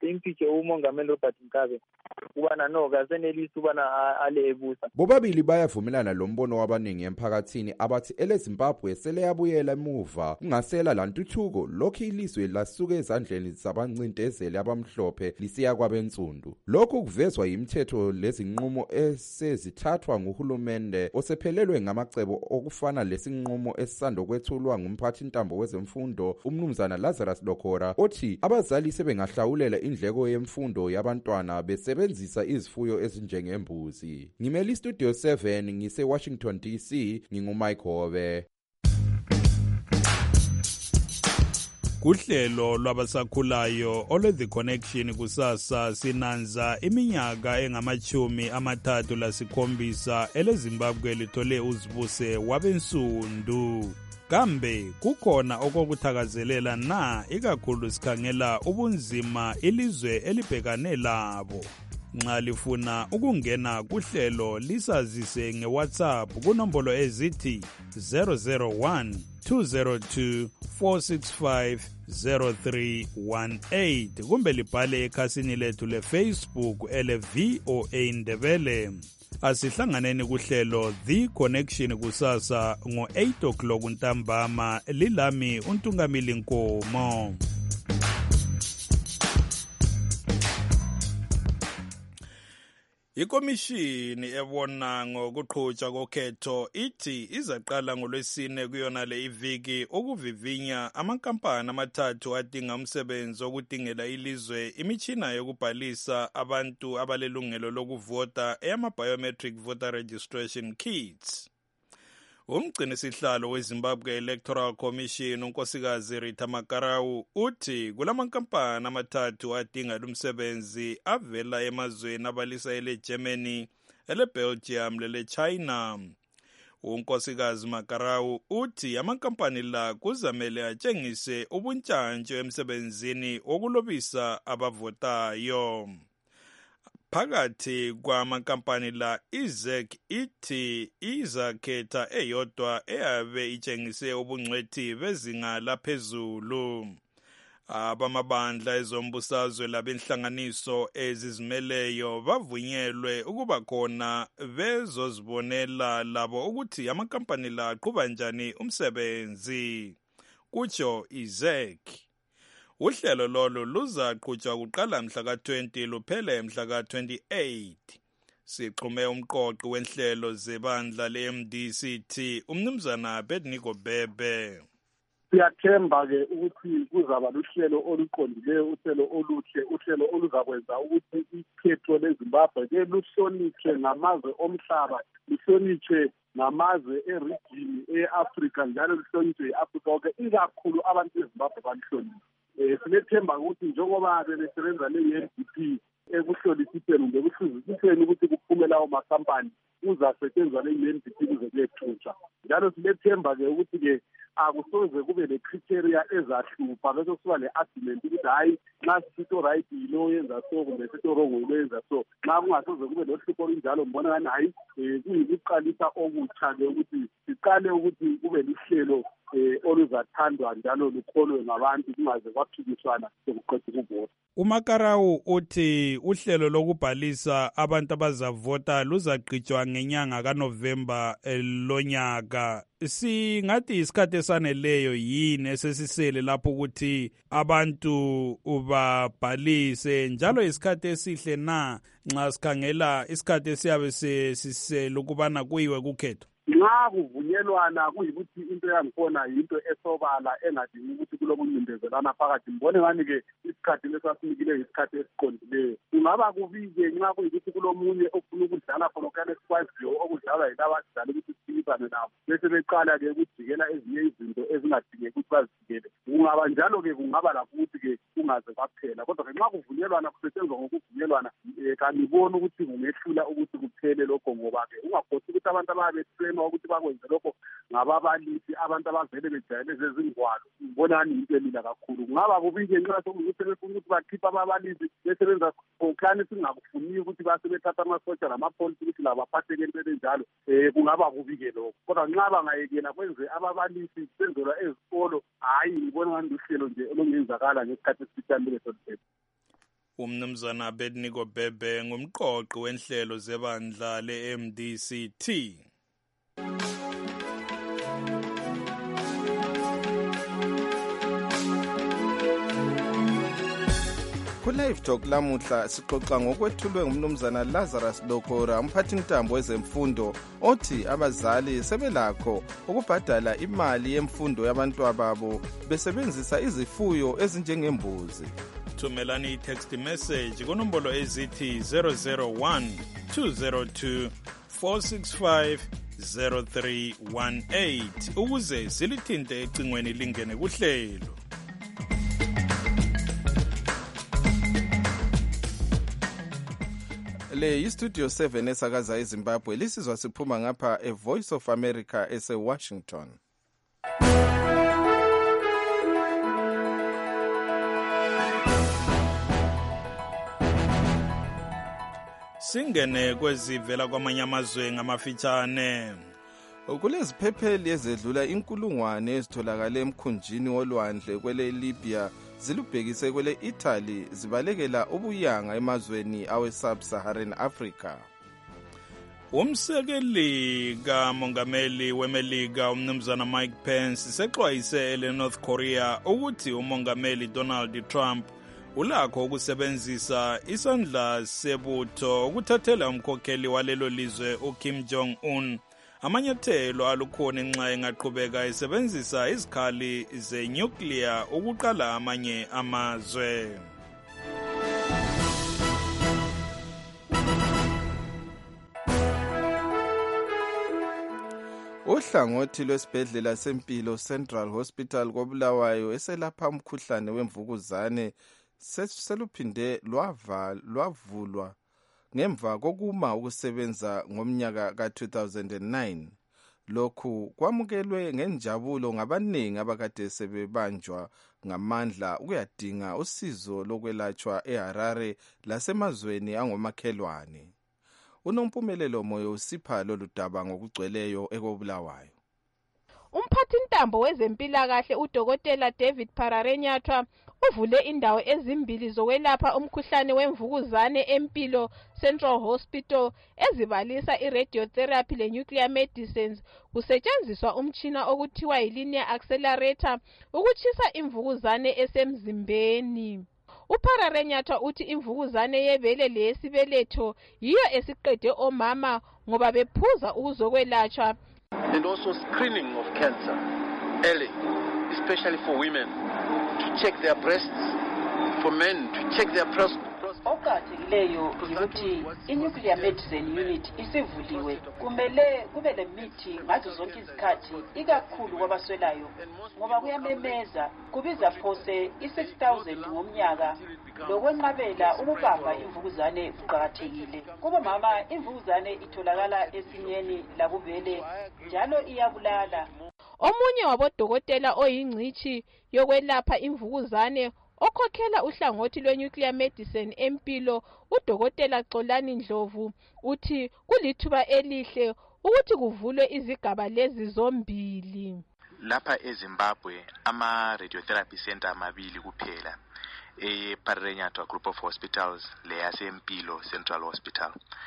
impeach umongameli Robert Mugabe ukubana no kasenelisi ukubana ale ebusa. Bobabili bayavumelana lo mbono wabaningi emphakathini abathi eleZimbabwe sele yabuyela emuva kungasela lantuthuko lokhu ilizwe lasuke ezandleni zabancindezeli abamhlophe lisiya kwabensundu. Lokhu kuvezwa yimithetho lezinqumo esezithathwa nguhulumende osephelelwe ngamacebo okufana lesinqumo esisandokwethulwa ngumphathintambo wezemfundo umnumzana Lazarus Lokora othi abazali sebengahlawulela indleko yemfundo yabantwana besebenzisa izifuyo ezinjengembuzi. Ngimeli Studio 7 ngise Washington DC nginguMike Hobe. Kuhlelo lwabasakhulayo olwe-The Connection kusasa sinanza iminyaka engama-37 eleZimbabwe lithole uzibuse wabensundu. Kambe kukhona okokuthakazelela na ikakhulu sikhangela ubunzima ilizwe elibhekane labo. Nxa lifuna ukungena kuhlelo lisazise ngeWhatsApp kunombolo ezithi 001 202 465 0318 kumbe libhale ekhasini lethu leFacebook ele-VOA Ndebele. Asihlanganeni kuhlelo The Connection kusasa ngo-8 o'clock ntambama lilami uNtungamili Nkomo. Ikomishini ebona ngokuqhutshwa kokhetho ithi izaqala ngoLwesine kuyona le iviki ukuvivinya amankampani amathathu adinga umsebenzi okudingela ilizwe imitshina yokubhalisa abantu abalelungelo lokuvota eyama-biometric voter registration kits. Umgcini sihlalo weZimbabwe Electoral Commission unkosikazi Rita Makarau uthi kulamankampani amathathu adinga lumsebenzi avela emazweni abalisa ele-Germany, ele-Belgium lele-China. Unkosikazi Makarau uthi amankampani la kuzamele atshengise ubuntshantsho emsebenzini wokulobisa abavotayo. Phakathi kwamankampani la iZEC ithi izakhetha eyodwa eyabe itshengise ubungcwethi bezinga laphezulu. Abamabandla ezombusazwe labenhlanganiso ezizimeleyo bavunyelwe ukuba khona bezozibonela labo ukuthi amankampani la aqhuba njani umsebenzi. Kutsho iZEC. Uhlelo lolu luzaqhutshwa kuqala mhla ka-20 luphele mhla ka-28. Sixhume umqoqi wenhlelo zebandla le-MDCT umnumzana Bednigo Bebe. Siyathemba-ke ukuthi kuzaba luhlelo oluqondileyo, uhlelo oluhle, uhlelo oluzakwenza ukuthi ikhetho leZimbabwe luhlonitshwe ngamazwe omhlaba, luhlonitshwe ngamazwe erijini e-Afrika njalo luhlonitshwe i-Afrika yonke, ikakhulu abantu beZimbabwe balihlonitshwe. Sinethemba ukuthi njengoba besebenza le-NDP ekuhlolisiseni ngekuhluzisiseni ukuthi kuphume lawo makampani kuzasetshenzwa le-NDP kuze kuyethutshwa. Njalo sinethemba-ke ukuthi-ke akusoze kube le-criteria ezahlupha bese kusuka le-argument ukuthi hhayi nxa sisithi oright yilo yenza so kumbe sithi orongo yilo yenza so. Nxa kungasoze kube lohlupho olunjalo ngibona ngani hhayi kuyikuqalisa okutsha-ke ukuthi siqale ukuthi kube luhlelo oluzathandwa njalo lukholwe ngabantu kungaze kwaphikiswana sokuqeda ukuvota. uMakarau uthi uhlelo lokubhalisa abantu abazavota luzaqhutshwa ngenyanga kaNovemba lonyaka. Singathi isikhathi esaneleyo yini esesisele lapho ukuthi abantu ubabhalise, njalo isikhathi esihle na nxa sikhangela isikhathi esiyabe sisele ukubana kuyiwe kukhetho? Nxa kuvunyelwana kuyikuthi into yangikhona yinto esobala engadingi ukuthi kulokuncindezelana phakathi. Ngibone ngani-ke isikhathi lesasinikile isikhathi esiqondileyo. Kungaba kubi-ke nxa kuyikuthi kulomunye ofuna ukudlala khonokuyana esikwaziyo okudlalwa yilaba abadlala ukuthi siphikisane nabo bese beqala-ke ukujikela ezinye izinto ezingadingeki ukuthi bazijikele. Kungaba njalo-ke kungaba lapho ukuthi-ke kungaze kwaphela, kodwa-ke nxa kuvunyelwana kusetshenzwa ngokuvunyelwana kaniboni ukuthi kungehlula ukuthi kuphele lokho, ngoba-ke ungakhosi ukuthi abantu ababe ukuthi bakwenze lokho ngababalisi abantu abavele bejayele zezingwalo. Ngibona ngani yinto elila kakhulu. Kungaba kubi-ke nxa sokuyikuthi befuna ukuthi bakhiphe ababalisi besebenza kokhani singakufuniyo ukuthi base bethatha amasotsha lamapholisa ukuthi labo baphatheke entweni enjalo, kungaba kubi-ke lokho. Kodwa nxa bangayekela kwenze ababalisi senzelwa ezikolo, hhayi ngibona ngani luhlelo nje olungenzakala ngesikhathi esifitshane leso. Umnumzana Abednego Bebe ngumqoqi wenhlelo zebandla le-MDCT. Ku-Live Talk lamuhla sixoxa ngokwethulwe ngumnumzana Lazarus Lokora, umphathintambo wezemfundo, othi abazali sebelakho ukubhadala imali yemfundo yabantwababo besebenzisa izifuyo ezinjengembuzi. Thumelani i-text message kunombolo ezithi 001 202 465 0318 ukuze silithinte ecingweni lingene kuhlelo. Le yi-Studio 7 esakaza eZimbabwe, lisizwa siphuma ngapha eVoice of America ese-Washington. Singene kwezivela kwamanye amazwe ngamafitshane. Kulezi phepheli ezedlula inkulungwane ezitholakala emkhunjini wolwandle kwele Libya zilubhekise kwele Italy zibalekela ubuyanga emazweni awe-Sub-Saharan Africa. Umsekeli kamongameli weMelika umnumzana Mike Pence sexwayise ele-North Korea ukuthi umongameli Donald Trump ulakho ukusebenzisa isandla sebutho ukuthathela umkhokheli walelo lizwe uKim Jong-un amanyathelo alukhona nxa engaqhubeka esebenzisa izikhali zenyukliya ukuqala amanye amazwe. Uhlangothi lwesibhedlela sempilo Central Hospital koBulawayo eselapha umkhuhlane wemvukuzane seluphinde lwavulwa ngemva kokuma ukusebenza ngomnyaka ka-2009. Lokhu kwamukelwe ngenjabulo ngabaningi abakade sebebanjwa ngamandla ukuyadinga usizo lokwelatshwa eHarare lasemazweni angomakhelwane. Unompumelelo moyo usipha lolu daba ngokugcweleyo ekoBulawayo. Umphathintambo wezempilakahle uDokotela David Pararenyathwa uvule indawo ezimbili zokwelapha umkhuhlane wemvukuzane empilo Central Hospital ezibalisa iradiotherapy lenuclear medicines kusetshenziswa umtshina okuthiwa yilinear accelerator ukutshisa imvukuzane esemzimbeni. Upararenyathwa uthi imvukuzane yebele leyesibeletho yiyo esiqede omama ngoba bephuza ukuzokwelatshwa. And also screening of cancer early, especially for women, to check their breasts, for men to check their prostate. Okuqakathekileyo yikuthi i-nuclear medicine unit isivuliwe. Kumele kube lemithi ngazo zonke izikhathi, ikakhulu kwabaswelayo, ngoba kuyamemeza kubiza phose i-6,000 ngomnyaka. Lokwenqabela ukubamba imvukuzane kuqakathekile. Kuba mama imvukuzane itholakala esinyeni lakubele njalo iyabulala. Omunye wabodokotela oyingcithi yokwelapha imvukuzane okhokhela uhlangothi lwenuclear medicine empilo uDokotela Xolani Ndlovu uthi kulithuba elihle ukuthi kuvulwe izigaba lezi zombili. Lapha eZimbabwe ama-radiotherapy center amabili kuphela, ePararenyathwa Group of Hospitals leyasempilo Central Hospital.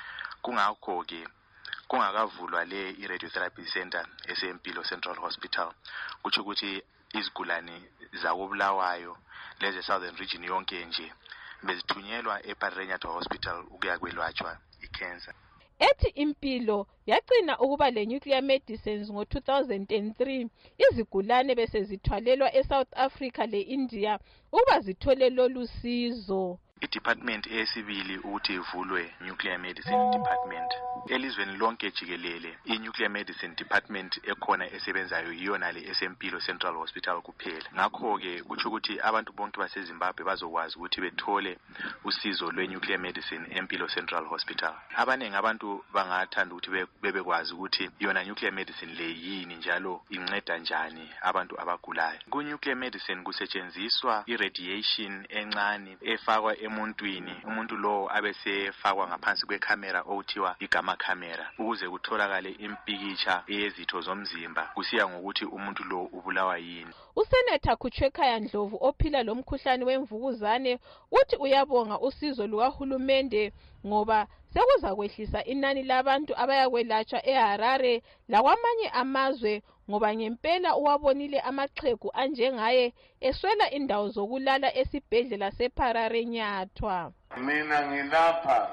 Kungakho-ke kungakavulwa le i-radiotherapy center esempilo Central Hospital, kutsho ukuthi izigulane zakoBulawayo leze Southern Region yonke nje bezithunyelwa ePararenyathwa Hospital ukuya kwelatshwa icancer. Ethi impilo yagcina ukuba le-nuclear medicines ngo-2003 izigulane besezithwalelwa eSouth Africa le-India ukuba zithole lolu sizo. I-department eyesibili ukuthi ivulwe nuclear medicine department elizweni lonke jikelele. I-nuclear medicine department ekhona esebenzayo yiyona le esempilo Central Hospital kuphela. Ngakho-ke kutsho ukuthi abantu bonke baseZimbabwe bazokwazi ukuthi bethole usizo lwe-nuclear medicine empilo Central Hospital. Abaningi abantu bangathanda ukuthi bebekwazi ukuthi yona nuclear medicine le yini njalo inceda njani abantu abagulayo. Ku-nuclear medicine kusetshenziswa iradiation encane efakwa emuntwini, umuntu lowo abesefakwa ngaphansi kwekhamera okuthiwa igama camera ukuze kutholakale impikitsha yezitho zomzimba kusiya ngokuthi umuntu lo ubulawa yini. Usenetha Khutshwekhaya Ndlovu ophila lomkhuhlane wemvukuzane uthi uyabonga usizo lukahulumende ngoba sekuza kwehlisa inani labantu abayakwelatshwa eHarare lakwamanye amazwe ngoba ngempela uwabonile amaxhegu anjengaye eswela indawo zokulala esibhedlela seParare Nyathwa. Mina ngilapha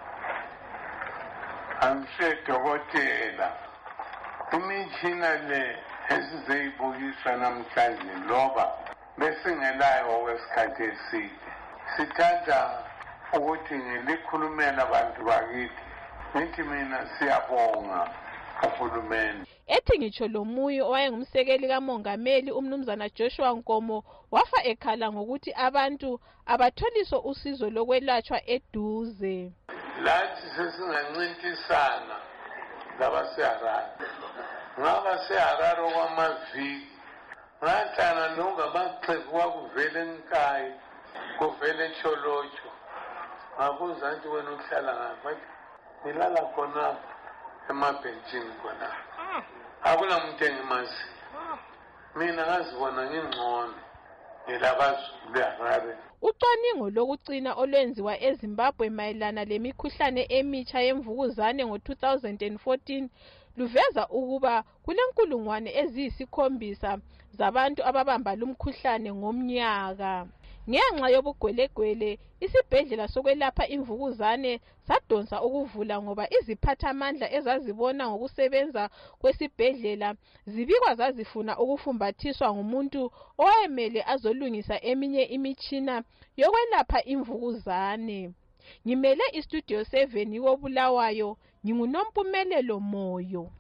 dokotela. Imitshina le esizeyibukisa namhlanje loba besingelayo okwesikhathi eside. Sithanda ukuthi ngilikhulumela abantu bakithi. Ngithi mina siyabonga uhulumeni. Ethi ngitsho lo muyo owayengumsekeli kamongameli umnumzana Joshua Nkomo wafa ekhala ngokuthi abantu abatholiswa usizo lokwelatshwa eduze. Lathi sesingancintisana labaseHarare. NgabaseHarare okwamaviki ngahlala nongamaxhegu wakuvele eNkayi kuvele eTsholotsho. Ngabuza nje wena uhlala ngaphi? Ngilala khonapha emabhentshini khonapha. Akunamuntu engimazi. Mina ngazibona ngingcono ngilabazulu beHarare. Ucwaningo lokucina olwenziwa eZimbabwe mayelana lemikhuhlane emitsha yemvukuzane ngo-2014 luveza ukuba kulenkulungwane eziyisi7 zabantu ababamba lumkhuhlane ngomnyaka. Ngenxa yobugwelegwele isibhedlela sokwelapha imvukuzane sadonsa ukuvula ngoba iziphathamandla ezazibona ngokusebenza kwesibhedlela zibikwa zazifuna ukufumbathiswa ngumuntu owayemele azolungisa eminye imitshina yokwelapha imvukuzane. Ngimele iStudio 7 koBulawayo, nginguNompumelelo Moyo.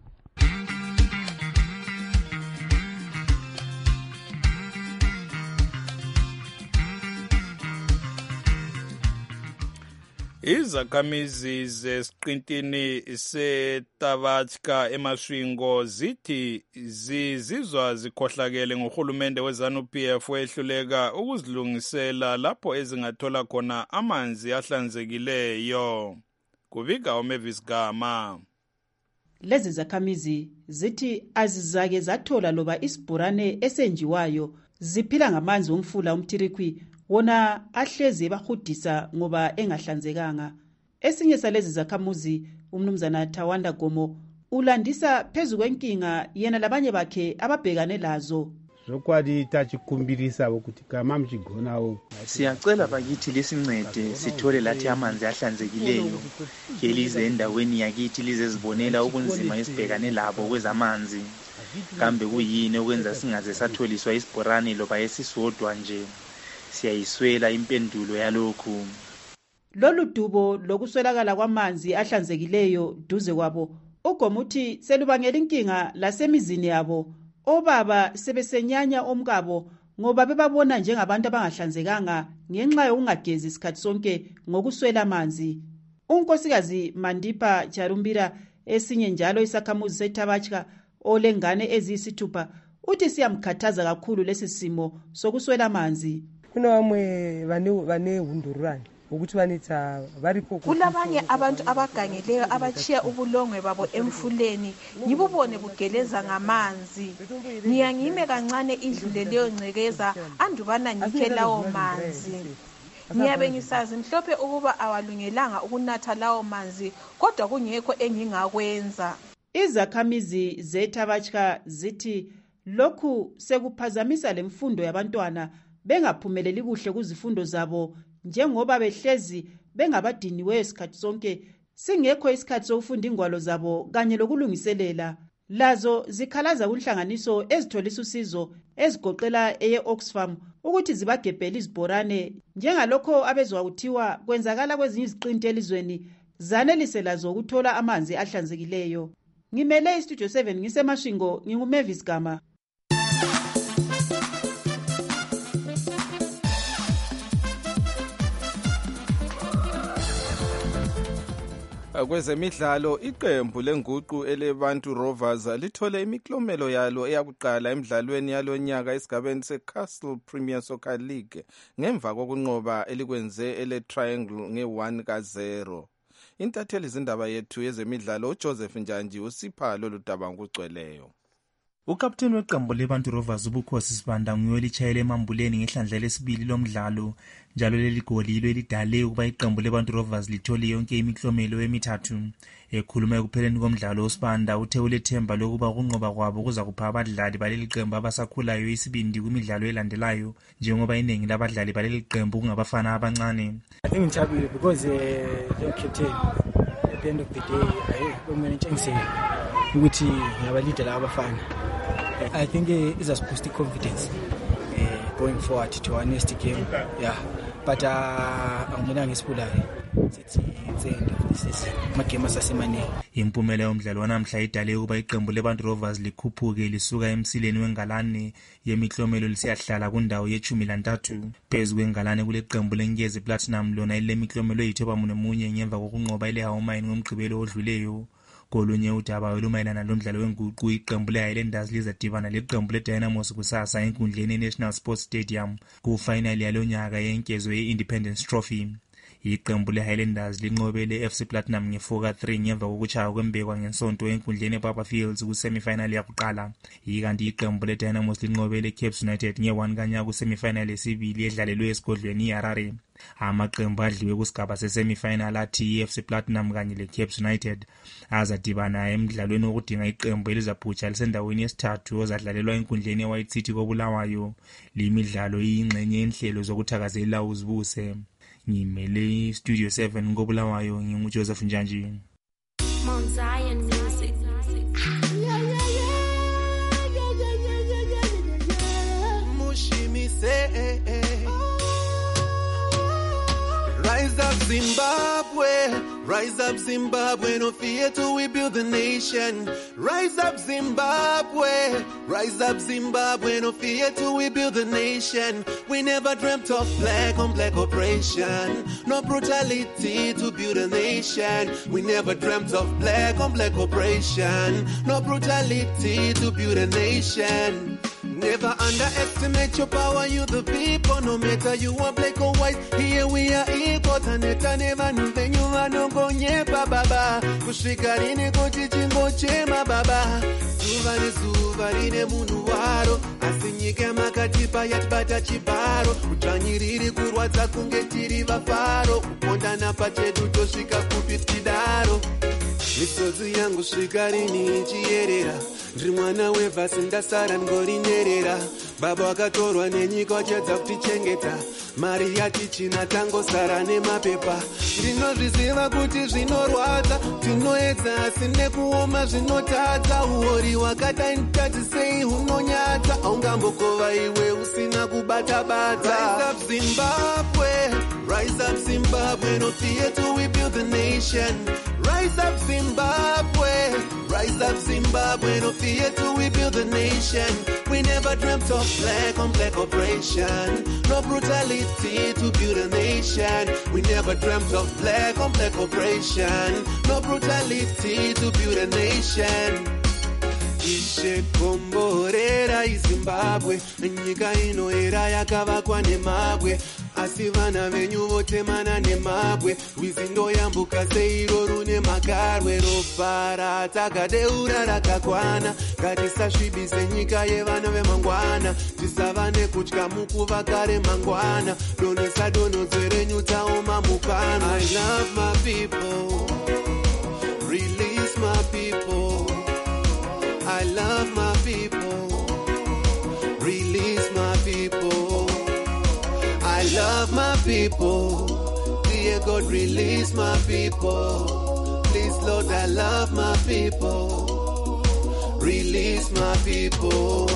Izakhamizi zesiqintini seTabatska eMasvingo zithi zizizwa zikhohlakele ngohulumende weZANU-PF wehluleka ukuzilungisela lapho ezingathola khona amanzi ahlanzekileyo. Kubika uMavis Gama. Lezi zakhamizi zithi azizake zathola loba isibhorane esenjiwayo, ziphila ngamanzi omfula umtirikwi wona ahleze bahudisa ngoba engahlanzekanga. Esinye salezi zakhamuzi umnumzana Thawanda Gomo ulandisa phezu kwenkinga yena labanye bakhe ababhekane lazo. Zokwadi tachikumbirisa ukuthi kama mchigonawo. Siyacela bakithi lesincede sithole lathi amanzi ahlanzekileyo. Kelize endaweni yakithi lizezibonela ubunzima esibhekane labo kwezamanzi. Kambe kuyini okwenza singaze satholiswa isibhorane loba esisodwa nje? Siyayiswela impendulo yalokhu. Lolu dubo lokuswelakala kwamanzi ahlanzekileyo duze kwabo ugomuthi selubangela inkinga lasemizini yabo. Obaba sebesenyanya omkabo ngoba bebabona njengabantu abangahlanzekanga ngenxa yokungagezi isikhathi sonke ngokuswela amanzi. Unkosikazi Mandipa Charumbira esinye njalo isakhamuzi seTabatska olengane eziyisithupha uthi siyamkhathaza kakhulu lesi simo sokuswela amanzi. Kunabamwe bane hundurani ukuthi banitha baripo. Kulabanye abantu abagangeleyo abachiya ubulongwe babo emfuleni ngibubone bugeleza ngamanzi. Ngiyangime kancane idlule leyo ngcekeza andubana ngikhe lawo manzi. Ngiyabe ngisazi mhlophe ukuba awalungelanga ukunatha lawo manzi kodwa kungekho engingakwenza. Izakhamizi zeTabatska zithi lokhu sekuphazamisa lemfundo yabantwana bengaphumeleli kuhle kuzifundo zabo njengoba behlezi bengabadiniweyo isikhathi sonke singekho isikhathi sokufunda ingwalo zabo kanye lokulungiselela. Lazo zikhalaza kunhlanganiso ezitholisa usizo ezigoqela eye-Oxfam ukuthi zibagebhele izibhorane njengalokho abezwa kuthiwa kwenzakala kwezinye iziqinti elizweni zanelise lazo ukuthola amanzi ahlanzekileyo. Ngimele iStudio 7 ngiseMasvingo, nginguMavis Gama. Kwezemidlalo, iqembu lenguqu eleBantu Rovers lithole imiklomelo yalo eyakuqala emidlalweni yalonyaka esigabeni seCastle Premier Soccer League ngemva kokunqoba elikwenze ele-Triangle nge-1-0. Intatheli izindaba yethu yezemidlalo uJoseph Njanji usipha lolu daba ngokugcweleyo. Ukapteni weqembu leBantu Rovers uBukhosi Sibanda nguye litshayele emambuleni ngehlandla lesibili lomdlalo, njalo leli goli yilo elidale ukuba iqembu leBantu Rovers lithole yonke imiklomelo emithathu. Ekhuluma ekupheleni komdlalo uSibanda uthe ulethemba lokuba ukunqoba kwabo kuza kupha abadlali baleli qembu abasakhulayo isibindi kwimidlalo elandelayo, njengoba iningi labadlali baleli qembu kungabafana abancane. I think ngijabule because the captain at the end of the day kumele ngitshengise ukuthi ngiyabaleader laba abafana. I think it's a boost confidence going forward to our next game. Yeah, but angimelanga isiphulayo. Sithi end of the season. Amagame asasemaningi. Impumela yomdlalo wanamhla idale ukuba iqembu leBantu Rovers likhuphuke lisuka emsileni wengalane yemiklomelo lisiyahlala kundawo ye-13 phezu kwengalane kule qembu leNkezi Platinum lona ilemiklomelo eyithobamunye ngemva kokunqoba ile-Hawamine ngomgqibelo odluleyo. Kolunye udaba olumayelana lomdlalo wenguqu, iqembu le-Highlanders lizadibana leqembu le-Dynamos kusasa enkundleni ye-National Sports Stadium kufinali yalonyaka yenkezo ye-Independence Trophy. Iqembu le-Highlanders linqobe le-FC Platinum nge-4-3 ngemva kokuchaya kwembekwa ngensonto enkundleni ePapa Fields kusemifinali yakuqala. Ikanti iqembu le-Dynamos linqobe le-Cape United nge-1 kusemifinali yesibili edlalelwe esigodlweni iHarare. Amaqembu adliwe kusigaba sesemifinal athi iFC Platinum kanye le-Cape United azadibana emidlalweni wokudinga iqembu elizabhutsha lisendaweni yesithathu ozadlalelwa enkundleni ye-White City koBulawayo. Limidlalo iyingxenye yenhlelo zokuthakazelela uzibuse. Ngimele Studio 7 koBulawayo, nginguJoseph Njanji. Mount Zion Music. Mushimi say Rise up Zimbabwe, rise up Zimbabwe, no fear till we build the nation. Rise up Zimbabwe, rise up Zimbabwe, no fear till we build the nation. We never dreamt of black on black operation, no brutality to build a nation. We never dreamt of black on black operation, no brutality to build a nation. Never underestimate your power, you the people, no matter you are black or white, here we are equal, taneta never knew then you are no go nyepa baba, kushikarini koji chimbo chema baba, zuvarine munu waro, asinyike makatipa yatibata chibaro, uchanyiriri kurwadza kunge tiri vafaro, kupondana pachedu tosvika kupitidaro, misodzi yangu svikarini ichiyerera, ndiri mwana wevhasi ndasara ngorinyerera, baba wakatorwa nenyika wachedza kutichengeta, mari yatichina tangosara nemapepa, ndinozviziva kuti zvinorwadza, tinoedza asi nekuoma zvinotadza, uori wakadainitati sei hunonyadza, haungambokova iwe usina kubata-bata. Rise up Zimbabwe, rise up Zimbabwe, no fear till we build the nation. Rise up Zimbabwe, rise up Zimbabwe, no fear till we build the nation. We never dreamt of black on black operation, no brutality to build a nation. We never dreamt of black on black operation, no brutality to build a nation. Ishe komborera iZimbabwe, nyika inoera yakavakwa nemabwe, asi vana venyu votemana nemabwe, wizindo yambuka seiro rune makarwe, ropara takadeura rakakwana, ngatisasvibise nyika yevana vemangwana, tisava nekutya mukuvaka remangwana, donesa donhodzo renyu taoma mukana. I love my people, release my people, I love my people, release my people, I love my people, dear God release my people, please Lord I love my people, release my people.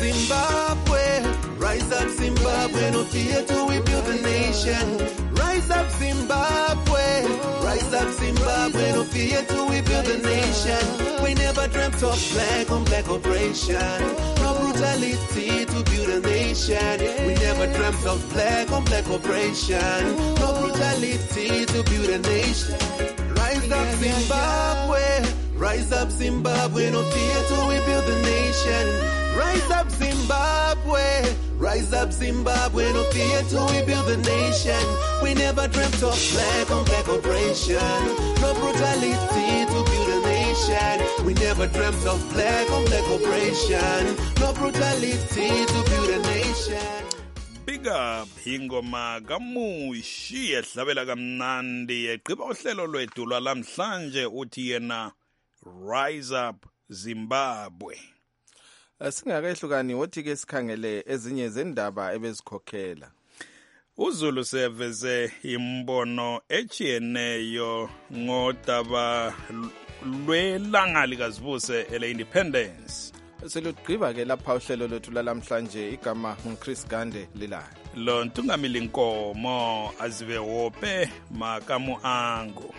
Zimbabwe. Rise up, Zimbabwe. No fear to we build a nation. Rise up, Zimbabwe. Rise up, Zimbabwe. No fear to we build a nation. We never dreamt of black on black operation. No brutality to build a nation. We never dreamt of black on black operation. No brutality to build a nation. Rise up, Zimbabwe. Rise up, Zimbabwe. No fear to we build a nation. Rise up, Zimbabwe. Rise up, Zimbabwe. No fear to we build a nation. We never dreamt of black on black operation. No brutality to build a nation. We never dreamt of black on black operation. No brutality to build a nation. Big up ingoma kamushi ehlabela kamnandi egqiba uhlelo lwethu lwalamhlanje uthi yena Rise Up Zimbabwe. Singakehlukani wothi ke sikhangele ezinye zendaba ebezikhokhela. uZulu seveze imbono echiyeneyo ngodaba lwelanga likazibuse ele independence. Selugqiba ke lapha uhlelo lwethu lalamhlanje igama nguChris Gande lilayo. Lo ntungamili inkomo azive wope makamu angu.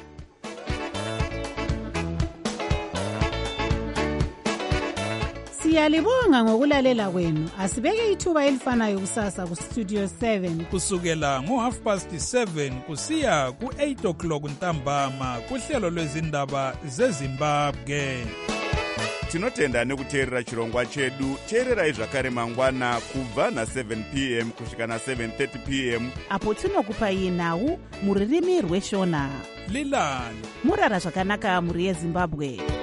Siyalibonga ngokulalela kwenu. Asibeke ithuba elifanayo kusasa ku Studio 7 kusukela ngo7:30 kusiya ku8:00 ntambama kuhlelo lwezindaba zeZimbabwe. Tinotenda nekuteerera chirongwa chedu. Teererai zvakare mangwana kubva na7 p.m. kusvika na7:30 p.m. apo tinokupai nhau muririmi rweshona. Lilani murara zvakanaka muri yeZimbabwe.